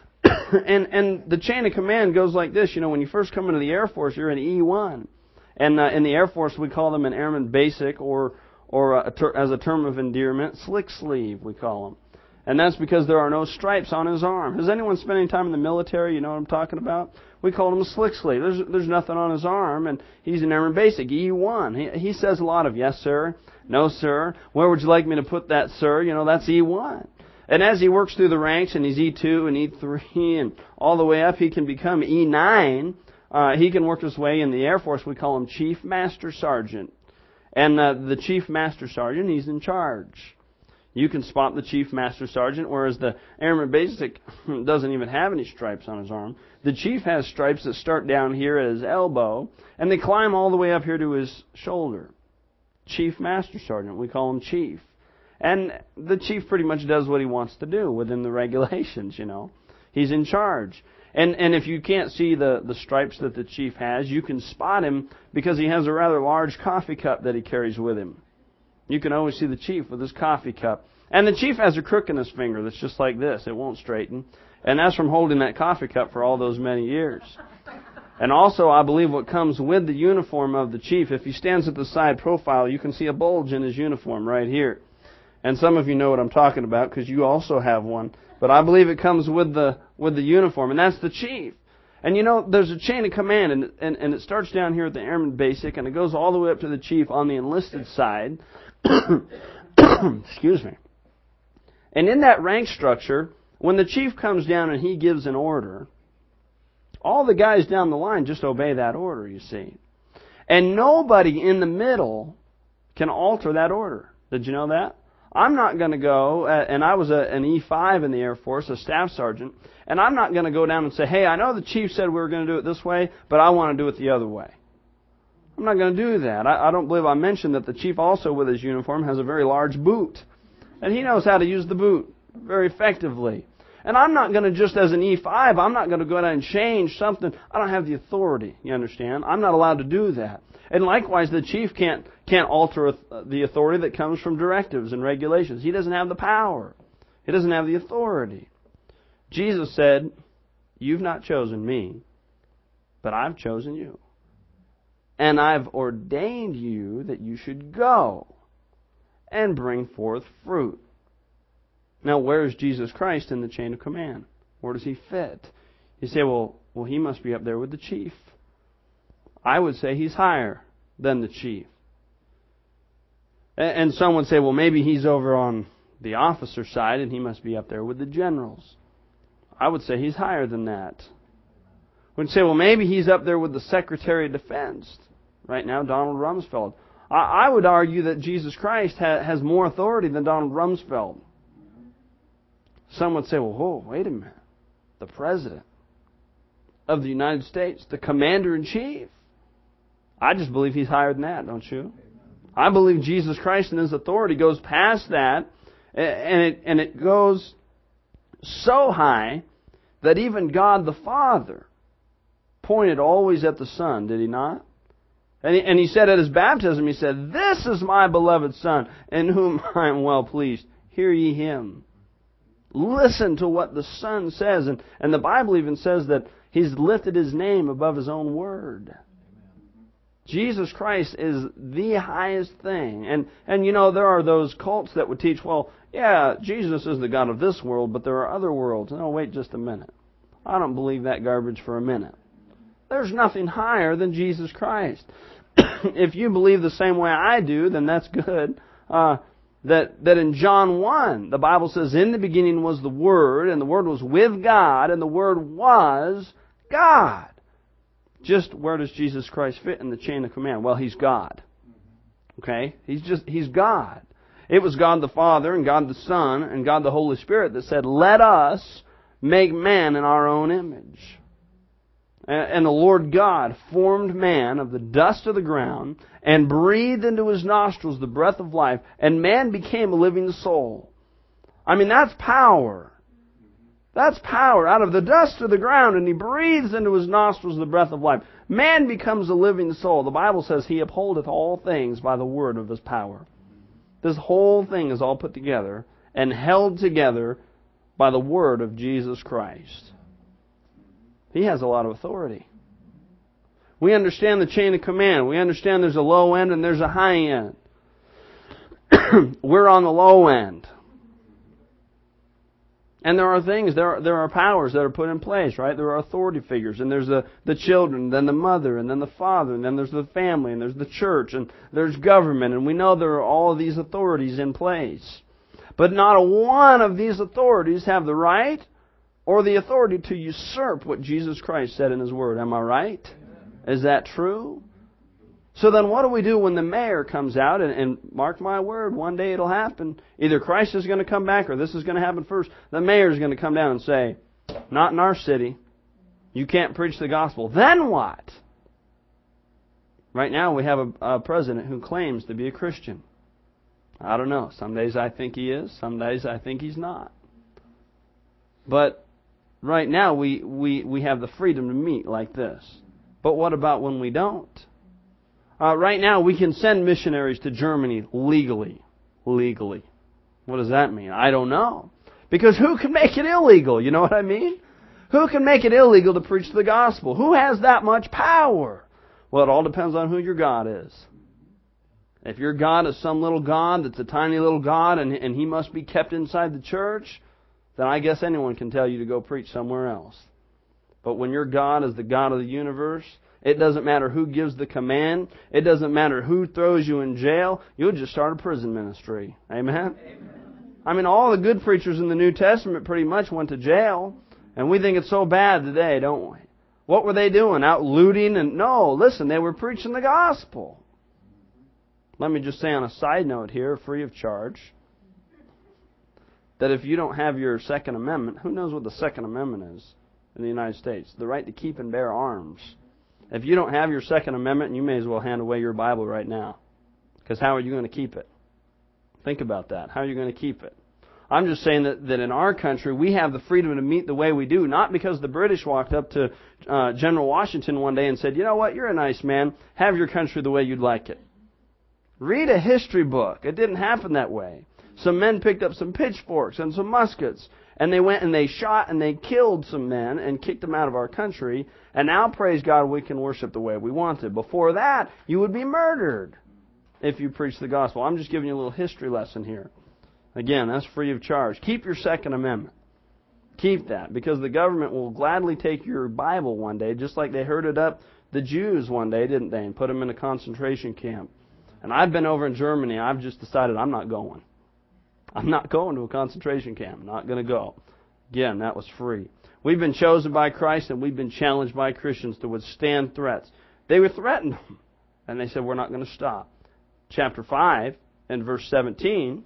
and and the chain of command goes like this. You know, when you first come into the Air Force, you're in E one. And uh, in the Air Force, we call them an Airman Basic, or or a ter- as a term of endearment, slick sleeve, we call them. And that's because there are no stripes on his arm. Has anyone spent any time in the military? You know what I'm talking about? We call him a slick sleeve. There's there's nothing on his arm, and he's an Airman Basic, E one. He, he says a lot of, yes, sir, no, sir. Where would you like me to put that, sir? You know, that's E one. And as he works through the ranks, and he's E two and E three and all the way up, he can become E nine. Uh, he can work his way in the Air Force. We call him Chief Master Sergeant. And uh, the Chief Master Sergeant, he's in charge. You can spot the Chief Master Sergeant, whereas the Airman Basic doesn't even have any stripes on his arm. The Chief has stripes that start down here at his elbow, and they climb all the way up here to his shoulder. Chief Master Sergeant, we call him Chief. And the Chief pretty much does what he wants to do within the regulations, you know. He's in charge. And and if you can't see the, the stripes that the Chief has, you can spot him because he has a rather large coffee cup that he carries with him. You can always see the Chief with his coffee cup. And the Chief has a crook in his finger that's just like this. It won't straighten. And that's from holding that coffee cup for all those many years. And also, I believe what comes with the uniform of the Chief, if he stands at the side profile, you can see a bulge in his uniform right here. And some of you know what I'm talking about because you also have one. But I believe it comes with the with the uniform, and that's the Chief. And you know, there's a chain of command, and, and, and it starts down here at the Airman Basic, and it goes all the way up to the Chief on the enlisted side. Excuse me. And in that rank structure, when the Chief comes down and he gives an order, all the guys down the line just obey that order, you see. And nobody in the middle can alter that order. Did you know that? I'm not going to go, uh, and I was a, an E five in the Air Force, a staff sergeant, and I'm not going to go down and say, hey, I know the Chief said we were going to do it this way, but I want to do it the other way. I'm not going to do that. I, I don't believe I mentioned that the Chief also with his uniform has a very large boot. And he knows how to use the boot very effectively. And I'm not going to just as an E five, I'm not going to go down and change something. I don't have the authority, you understand? I'm not allowed to do that. And likewise, the Chief can't can't alter the authority that comes from directives and regulations. He doesn't have the power. He doesn't have the authority. Jesus said, you've not chosen me, but I've chosen you. And I've ordained you that you should go and bring forth fruit. Now, where is Jesus Christ in the chain of command? Where does he fit? You say, well, well, he must be up there with the Chief. I would say he's higher than the Chief. And some would say, well, maybe he's over on the officer side and he must be up there with the generals. I would say he's higher than that. We'd say, well, maybe he's up there with the Secretary of Defense. Right now, Donald Rumsfeld. I, I would argue that Jesus Christ ha, has more authority than Donald Rumsfeld. Some would say, well, whoa, wait a minute. The President of the United States, the Commander-in-Chief. I just believe he's higher than that, don't you? I believe Jesus Christ and His authority goes past that, and it, and it goes so high that even God the Father pointed always at the Son, did He not? And he, and he said at His baptism, He said, "This is my beloved Son, in whom I am well pleased. Hear ye Him." Listen to what the Son says. And, and the Bible even says that He's lifted His name above His own word. Jesus Christ is the highest thing. And, and you know, there are those cults that would teach, well, yeah, Jesus is the God of this world, but there are other worlds. No, wait just a minute. I don't believe that garbage for a minute. There's nothing higher than Jesus Christ. If you believe the same way I do, then that's good. Uh, that, that in John one, the Bible says, "In the beginning was the Word, and the Word was with God, and the Word was God." Just where does Jesus Christ fit in the chain of command? Well, He's God. Okay? He's just, He's God. It was God the Father and God the Son and God the Holy Spirit that said, "Let us make man in our own image." And the Lord God formed man of the dust of the ground and breathed into his nostrils the breath of life, and man became a living soul. I mean, that's power. That's power. Out of the dust of the ground, and He breathes into his nostrils the breath of life. Man becomes a living soul. The Bible says He upholdeth all things by the word of His power. This whole thing is all put together and held together by the word of Jesus Christ. He has a lot of authority. We understand the chain of command. We understand there's a low end and there's a high end. We're on the low end. And there are things, there are, there are powers that are put in place, right? There are authority figures, and there's the, the children, then the mother, and then the father, and then there's the family, and there's the church, and there's government, and we know there are all of these authorities in place. But not a one of these authorities have the right or the authority to usurp what Jesus Christ said in His Word. Am I right? Is that true? So then what do we do when the mayor comes out, and, and mark my word, one day it'll happen. Either Christ is going to come back or this is going to happen first. The mayor is going to come down and say, "Not in our city. You can't preach the gospel." Then what? Right now we have a, a president who claims to be a Christian. I don't know. Some days I think he is. Some days I think he's not. But right now we, we, we have the freedom to meet like this. But what about when we don't? Uh, right now, we can send missionaries to Germany legally. Legally. What does that mean? I don't know. Because who can make it illegal? You know what I mean? Who can make it illegal to preach the gospel? Who has that much power? Well, it all depends on who your God is. If your God is some little God that's a tiny little God and, and He must be kept inside the church, then I guess anyone can tell you to go preach somewhere else. But when your God is the God of the universe, it doesn't matter who gives the command. It doesn't matter who throws you in jail. You'll just start a prison ministry. Amen? Amen. I mean, all the good preachers in the New Testament pretty much went to jail. And we think it's so bad today, don't we? What were they doing? Out looting? And no, listen, they were preaching the gospel. Let me just say on a side note here, free of charge, that if you don't have your Second Amendment, who knows what the Second Amendment is in the United States? The right to keep and bear arms. If you don't have your Second Amendment, you may as well hand away your Bible right now. Because how are you going to keep it? Think about that. How are you going to keep it? I'm just saying that, that in our country, we have the freedom to meet the way we do, not because the British walked up to uh, General Washington one day and said, "You know what, you're a nice man. Have your country the way you'd like it." Read a history book. It didn't happen that way. Some men picked up some pitchforks and some muskets, and they went and they shot and they killed some men and kicked them out of our country. And now, praise God, we can worship the way we wanted. Before that, you would be murdered if you preach the gospel. I'm just giving you a little history lesson here. Again, that's free of charge. Keep your Second Amendment. Keep that, because the government will gladly take your Bible one day, just like they herded up the Jews one day, didn't they, and put them in a concentration camp. And I've been over in Germany. I've just decided I'm not going. I'm not going to a concentration camp. I'm not going to go. Again, that was free. We've been chosen by Christ, and we've been challenged by Christians to withstand threats. They were threatened, and they said, we're not going to stop. Chapter five and verse seventeen,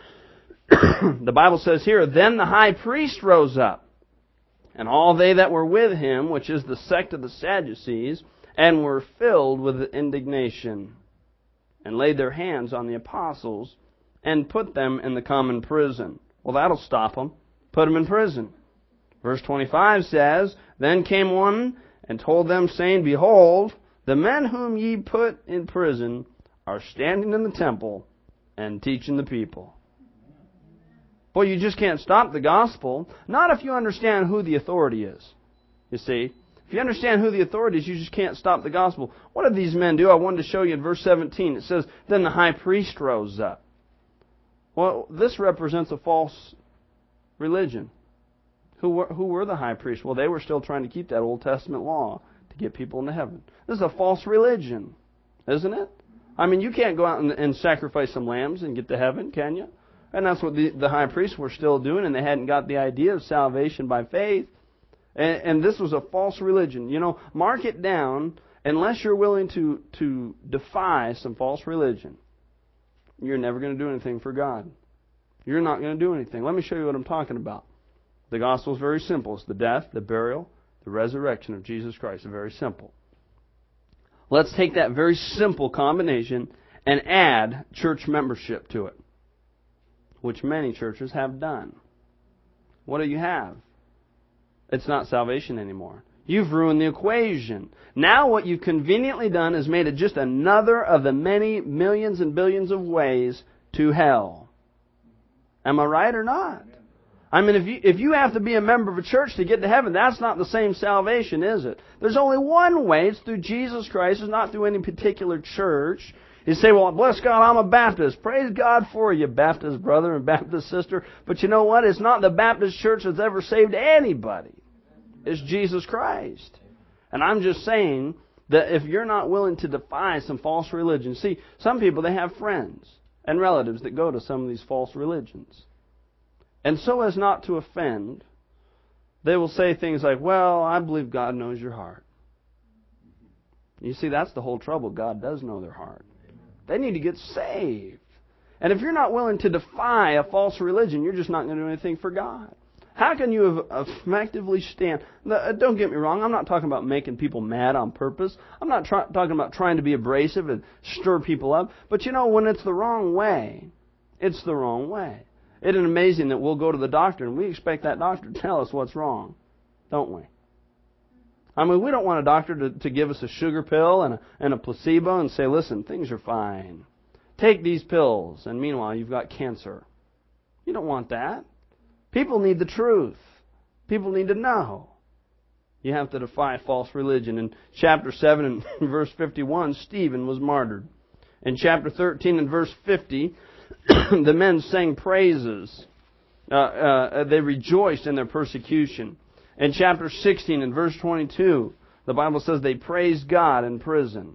the Bible says here, Then the high priest rose up, and all they that were with him, which is the sect of the Sadducees, and were filled with indignation, and laid their hands on the apostles, and put them in the common prison. Well, that'll stop them. Put them in prison. Verse twenty-five says, Then came one and told them, saying, Behold, the men whom ye put in prison are standing in the temple and teaching the people. Boy, you just can't stop the gospel. Not if you understand who the authority is. You see, if you understand who the authority is, you just can't stop the gospel. What did these men do? I wanted to show you in verse seventeen. It says, Then the high priest rose up. Well, this represents a false religion. Who were, who were the high priests? Well, they were still trying to keep that Old Testament law to get people into heaven. This is a false religion, isn't it? I mean, you can't go out and, and sacrifice some lambs and get to heaven, can you? And that's what the, the high priests were still doing, and they hadn't got the idea of salvation by faith. And, and this was a false religion. You know, mark it down, unless you're willing to, to defy some false religion, you're never going to do anything for God. You're not going to do anything. Let me show you what I'm talking about. The gospel is very simple. It's the death, the burial, the resurrection of Jesus Christ. It's very simple. Let's take that very simple combination and add church membership to it, which many churches have done. What do you have? It's not salvation anymore. You've ruined the equation. Now what you've conveniently done is made it just another of the many millions and billions of ways to hell. Am I right or not? I mean, if you if you have to be a member of a church to get to heaven, that's not the same salvation, is it? There's only one way. It's through Jesus Christ. It's not through any particular church. You say, well, bless God, I'm a Baptist. Praise God for you, Baptist brother and Baptist sister. But you know what? It's not the Baptist church that's ever saved anybody. It's Jesus Christ. And I'm just saying that if you're not willing to defy some false religion, see, some people, they have friends and relatives that go to some of these false religions. And so as not to offend, they will say things like, well, I believe God knows your heart. You see, that's the whole trouble. God does know their heart. They need to get saved. And if you're not willing to defy a false religion, you're just not going to do anything for God. How can you effectively stand? Don't get me wrong, I'm not talking about making people mad on purpose. I'm not try, talking about trying to be abrasive and stir people up. But you know, when it's the wrong way, it's the wrong way. Isn't it amazing that we'll go to the doctor and we expect that doctor to tell us what's wrong, don't we? I mean, we don't want a doctor to, to give us a sugar pill and a, and a placebo and say, listen, things are fine. Take these pills, and meanwhile you've got cancer. You don't want that. People need the truth. People need to know. You have to defy false religion. In chapter seven and verse fifty-one, Stephen was martyred. In chapter thirteen and verse fifty, the men sang praises. Uh, uh, they rejoiced in their persecution. In chapter sixteen and verse twenty-two, the Bible says they praised God in prison.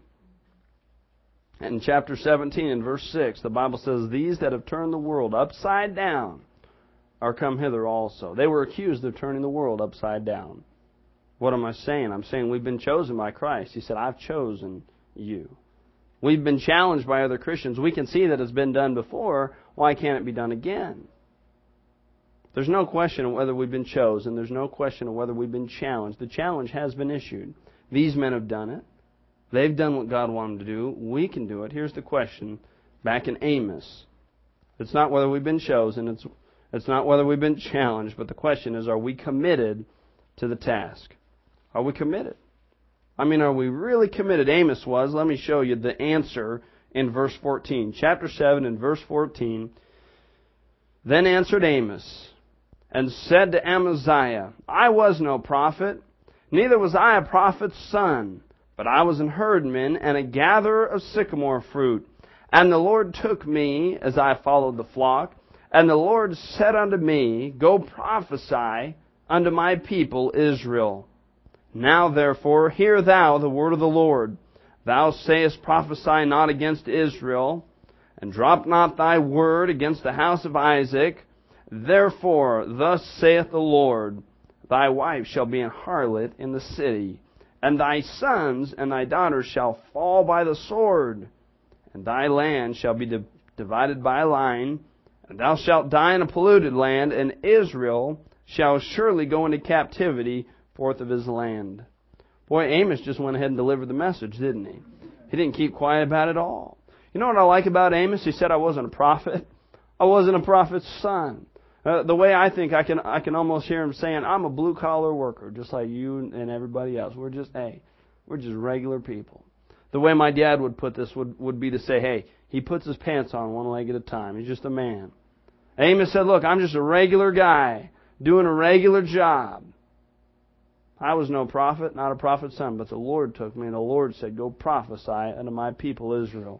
And in chapter seventeen and verse six, the Bible says, these that have turned the world upside down are come hither also. They were accused of turning the world upside down. What am I saying? I'm saying we've been chosen by Christ. He said, I've chosen you. We've been challenged by other Christians. We can see that it's been done before. Why can't it be done again? There's no question of whether we've been chosen. There's no question of whether we've been challenged. The challenge has been issued. These men have done it. They've done what God wanted them to do. We can do it. Here's the question back in Amos. It's not whether we've been chosen. It's, it's not whether we've been challenged. But the question is, are we committed to the task? Are we committed? I mean, are we really committed? Amos was. Let me show you the answer in verse fourteen. Chapter seven and verse fourteen. Then answered Amos and said to Amaziah, I was no prophet, neither was I a prophet's son, but I was an herdman and a gatherer of sycamore fruit. And the Lord took me as I followed the flock. And the Lord said unto me, Go prophesy unto my people Israel. Now therefore hear thou the word of the Lord. Thou sayest, Prophesy not against Israel, and drop not thy word against the house of Isaac. Therefore thus saith the Lord, Thy wife shall be an harlot in the city, and thy sons and thy daughters shall fall by the sword, and thy land shall be di- divided by a line, and thou shalt die in a polluted land, and Israel shall surely go into captivity forth of his land. Boy, Amos just went ahead and delivered the message, didn't he? He didn't keep quiet about it all. You know what I like about Amos? He said I wasn't a prophet. I wasn't a prophet's son. Uh, the way I think, I can I can almost hear him saying, I'm a blue-collar worker, just like you and everybody else. We're just, hey, we're just regular people. The way my dad would put this would, would be to say, hey, he puts his pants on one leg at a time. He's just a man. Amos said, look, I'm just a regular guy doing a regular job. I was no prophet, not a prophet's son, but the Lord took me, and the Lord said, go prophesy unto my people Israel.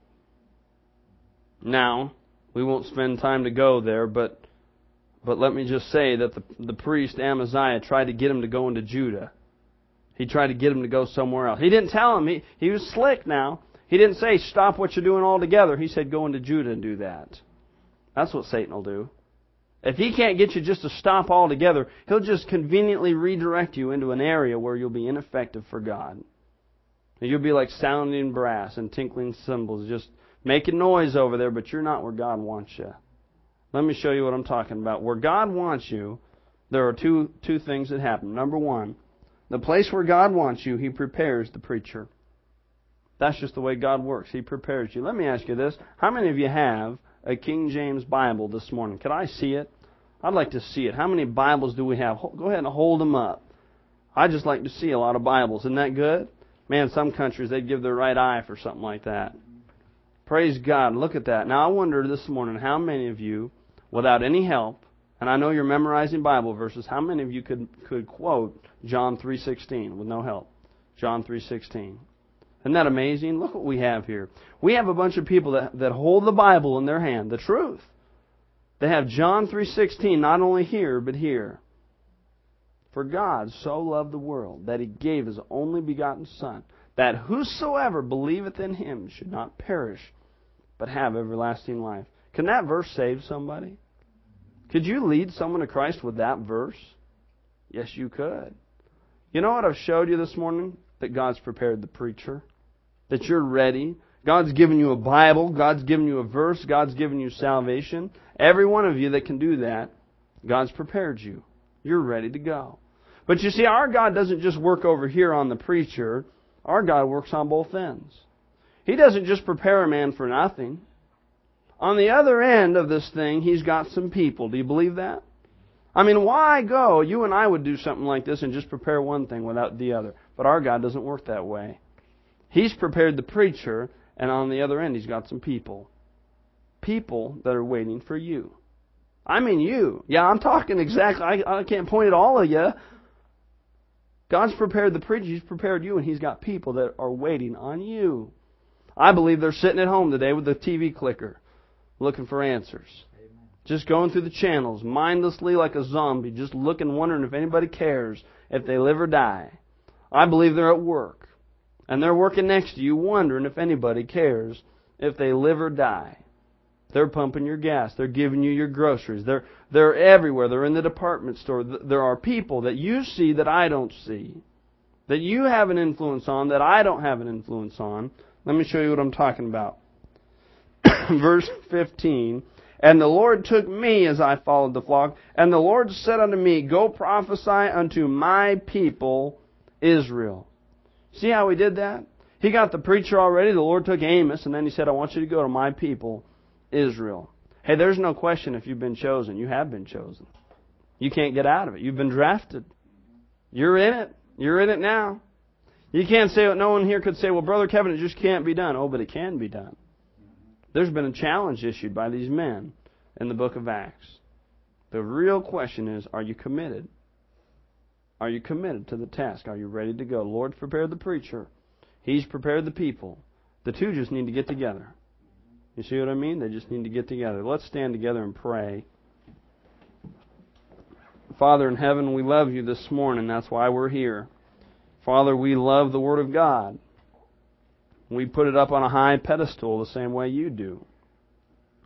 Now, we won't spend time to go there, but but let me just say that the, the priest Amaziah tried to get him to go into Judah. He tried to get him to go somewhere else. He didn't tell him. He, he was slick now. He didn't say, stop what you're doing altogether. He said, go into Judah and do that. That's what Satan will do. If he can't get you just to stop altogether, he'll just conveniently redirect you into an area where you'll be ineffective for God. And you'll be like sounding brass and tinkling cymbals, just making noise over there, but you're not where God wants you. Let me show you what I'm talking about. Where God wants you, there are two two things that happen. Number one, the place where God wants you, He prepares the preacher. That's just the way God works. He prepares you. Let me ask you this. How many of you have a King James Bible this morning? Could I see it? I'd like to see it. How many Bibles do we have? Go ahead and hold them up. I'd just like to see a lot of Bibles. Isn't that good? Man, some countries, they'd give their right eye for something like that. Praise God. Look at that. Now, I wonder this morning how many of you, without any help, and I know you're memorizing Bible verses, how many of you could, could quote John three sixteen with no help? John three sixteen. Isn't that amazing? Look what we have here. We have a bunch of people that, that hold the Bible in their hand, the truth. They have John three sixteen not only here, but here. For God so loved the world that He gave His only begotten Son, that whosoever believeth in Him should not perish, but have everlasting life. Can that verse save somebody? Could you lead someone to Christ with that verse? Yes, you could. You know what I've showed you this morning? That God's prepared the preacher. That you're ready. God's given you a Bible. God's given you a verse. God's given you salvation. Every one of you that can do that, God's prepared you. You're ready to go. But you see, our God doesn't just work over here on the preacher. Our God works on both ends. He doesn't just prepare a man for nothing. On the other end of this thing, He's got some people. Do you believe that? I mean, why go? You and I would do something like this and just prepare one thing without the other. But our God doesn't work that way. He's prepared the preacher, and on the other end, He's got some people. People that are waiting for you. I mean you. Yeah, I'm talking exactly. I, I can't point at all of you. God's prepared the preacher. He's prepared you, and He's got people that are waiting on you. I believe they're sitting at home today with the T V clicker, looking for answers. Amen. Just going through the channels, mindlessly like a zombie, just looking, wondering if anybody cares if they live or die. I believe they're at work. And they're working next to you, wondering if anybody cares if they live or die. They're pumping your gas. They're giving you your groceries. They're, they're everywhere. They're in the department store. There are people that you see that I don't see, that you have an influence on that I don't have an influence on. Let me show you what I'm talking about. Verse fifteen, and the Lord took me as I followed the flock, and the Lord said unto me, go prophesy unto my people Israel. See how He did that? He got the preacher already. The Lord took Amos, and then He said, I want you to go to my people Israel. Hey, there's no question if you've been chosen. You have been chosen. You can't get out of it. You've been drafted. You're in it. You're in it now. You can't say what no one here could say, well, Brother Kevin, it just can't be done. Oh, but it can be done. There's been a challenge issued by these men in the book of Acts. The real question is, are you committed? Are you committed to the task? Are you ready to go? The Lord's prepared the preacher. He's prepared the people. The two just need to get together. You see what I mean? They just need to get together. Let's stand together and pray. Father in heaven, we love You this morning. That's why we're here. Father, we love the Word of God. We put it up on a high pedestal the same way You do.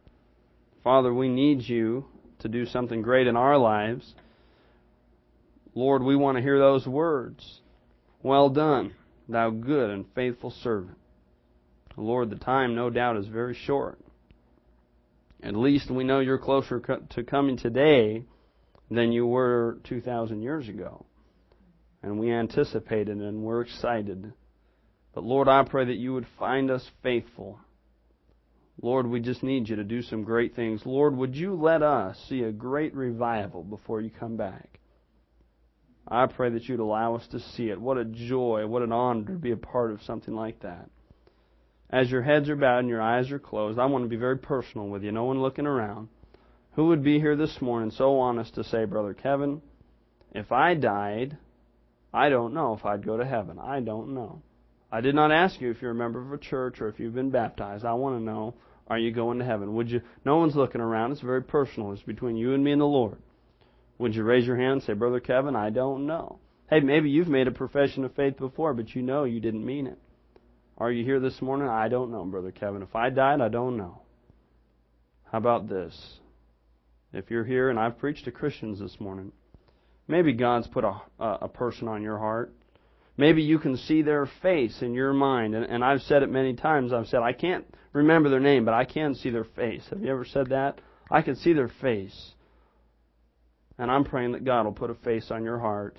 Father, we need You to do something great in our lives. Lord, we want to hear those words. Well done, thou good and faithful servant. Lord, the time no doubt is very short. At least we know you're closer to coming today than you were two thousand years ago. And we anticipate it and we're excited. But Lord, I pray that you would find us faithful. Lord, we just need you to do some great things. Lord, would you let us see a great revival before you come back? I pray that you'd allow us to see it. What a joy, what an honor to be a part of something like that. As your heads are bowed and your eyes are closed, I want to be very personal with you, no one looking around. Who would be here this morning so honest to say, Brother Kevin, if I died, I don't know if I'd go to heaven. I don't know. I did not ask you if you're a member of a church or if you've been baptized. I want to know, are you going to heaven? Would you? No one's looking around. It's very personal. It's between you and me and the Lord. Would you raise your hand and say, Brother Kevin, I don't know. Hey, maybe you've made a profession of faith before, but you know you didn't mean it. Are you here this morning? I don't know, Brother Kevin. If I died, I don't know. How about this? If you're here, and I've preached to Christians this morning, maybe God's put a, a person on your heart. Maybe you can see their face in your mind. And, and I've said it many times. I've said, I can't remember their name, but I can see their face. Have you ever said that? I can see their face. And I'm praying that God will put a face on your heart.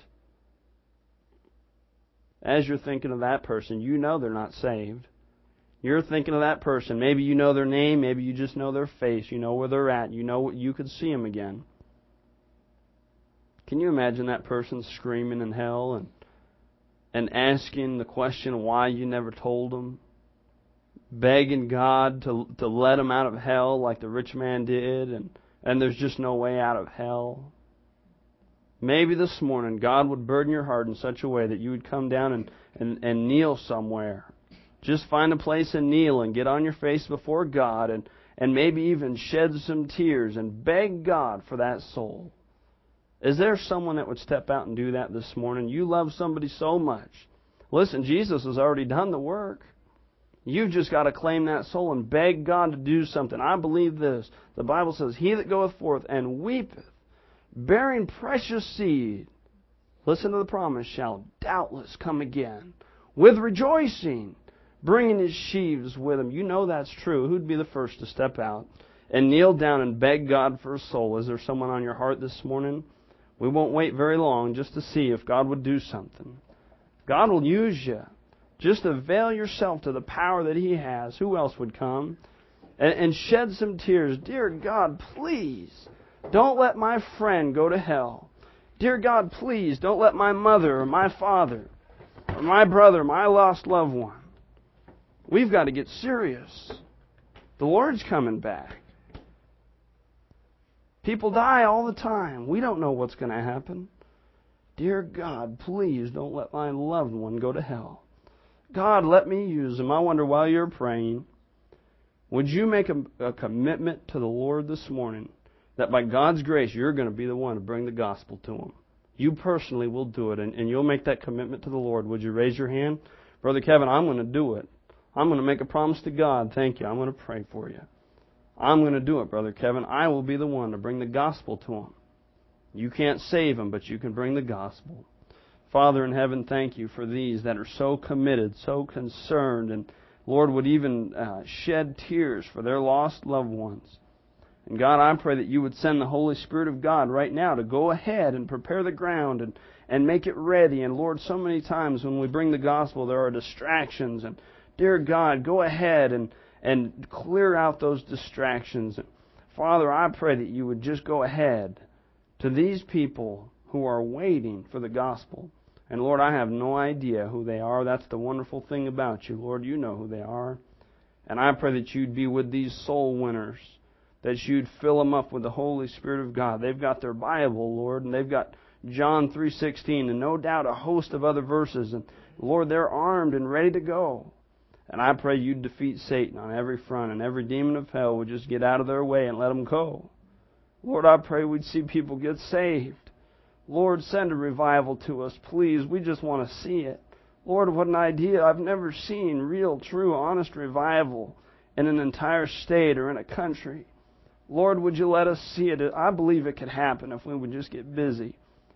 As you're thinking of that person, you know they're not saved. You're thinking of that person. Maybe you know their name. Maybe you just know their face. You know where they're at. You know you could see them again. Can you imagine that person screaming in hell and and asking the question why you never told them? Begging God to to let them out of hell like the rich man did, and, and there's just no way out of hell. Maybe this morning God would burden your heart in such a way that you would come down and, and, and kneel somewhere. Just find a place and kneel and get on your face before God and, and maybe even shed some tears and beg God for that soul. Is there someone that would step out and do that this morning? You love somebody so much. Listen, Jesus has already done the work. You've just got to claim that soul and beg God to do something. I believe this. The Bible says, He that goeth forth and weepeth, bearing precious seed, listen to the promise, shall doubtless come again with rejoicing, bringing his sheaves with him. You know that's true. Who'd be the first to step out and kneel down and beg God for a soul? Is there someone on your heart this morning? We won't wait very long just to see if God would do something. God will use you. Just avail yourself to the power that He has. Who else would come? And, and shed some tears. Dear God, please, don't let my friend go to hell. Dear God, please, don't let my mother or my father or my brother, my lost loved one. We've got to get serious. The Lord's coming back. People die all the time. We don't know what's going to happen. Dear God, please don't let my loved one go to hell. God, let me use them. I wonder, while you're praying, would you make a, a commitment to the Lord this morning that by God's grace you're going to be the one to bring the gospel to them? You personally will do it, and, and you'll make that commitment to the Lord. Would you raise your hand? Brother Kevin, I'm going to do it. I'm going to make a promise to God. Thank you. I'm going to pray for you. I'm going to do it, Brother Kevin. I will be the one to bring the gospel to them. You can't save them, but you can bring the gospel. Father in heaven, thank you for these that are so committed, so concerned, and Lord, would even uh, shed tears for their lost loved ones. And God, I pray that you would send the Holy Spirit of God right now to go ahead and prepare the ground and, and make it ready. And Lord, so many times when we bring the gospel, there are distractions. And dear God, go ahead and, and clear out those distractions. Father, I pray that you would just go ahead to these people who are waiting for the gospel. And Lord, I have no idea who they are. That's the wonderful thing about you. Lord, you know who they are. And I pray that you'd be with these soul winners, that you'd fill them up with the Holy Spirit of God. They've got their Bible, Lord, and they've got John three sixteen, and no doubt a host of other verses. And Lord, they're armed and ready to go. And I pray you'd defeat Satan on every front, and every demon of hell would just get out of their way and let them go. Lord, I pray we'd see people get saved. Lord, send a revival to us, please. We just want to see it. Lord, what an idea. I've never seen real, true, honest revival in an entire state or in a country. Lord, would you let us see it? I believe it could happen if we would just get busy.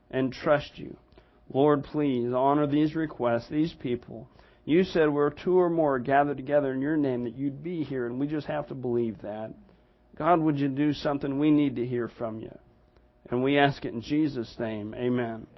and trust you. Lord, please honor these requests, these people. You said where two or more are gathered together in your name that you'd be here, and we just have to believe that. God, would you do something? We need to hear from you. And we ask it in Jesus' name. Amen.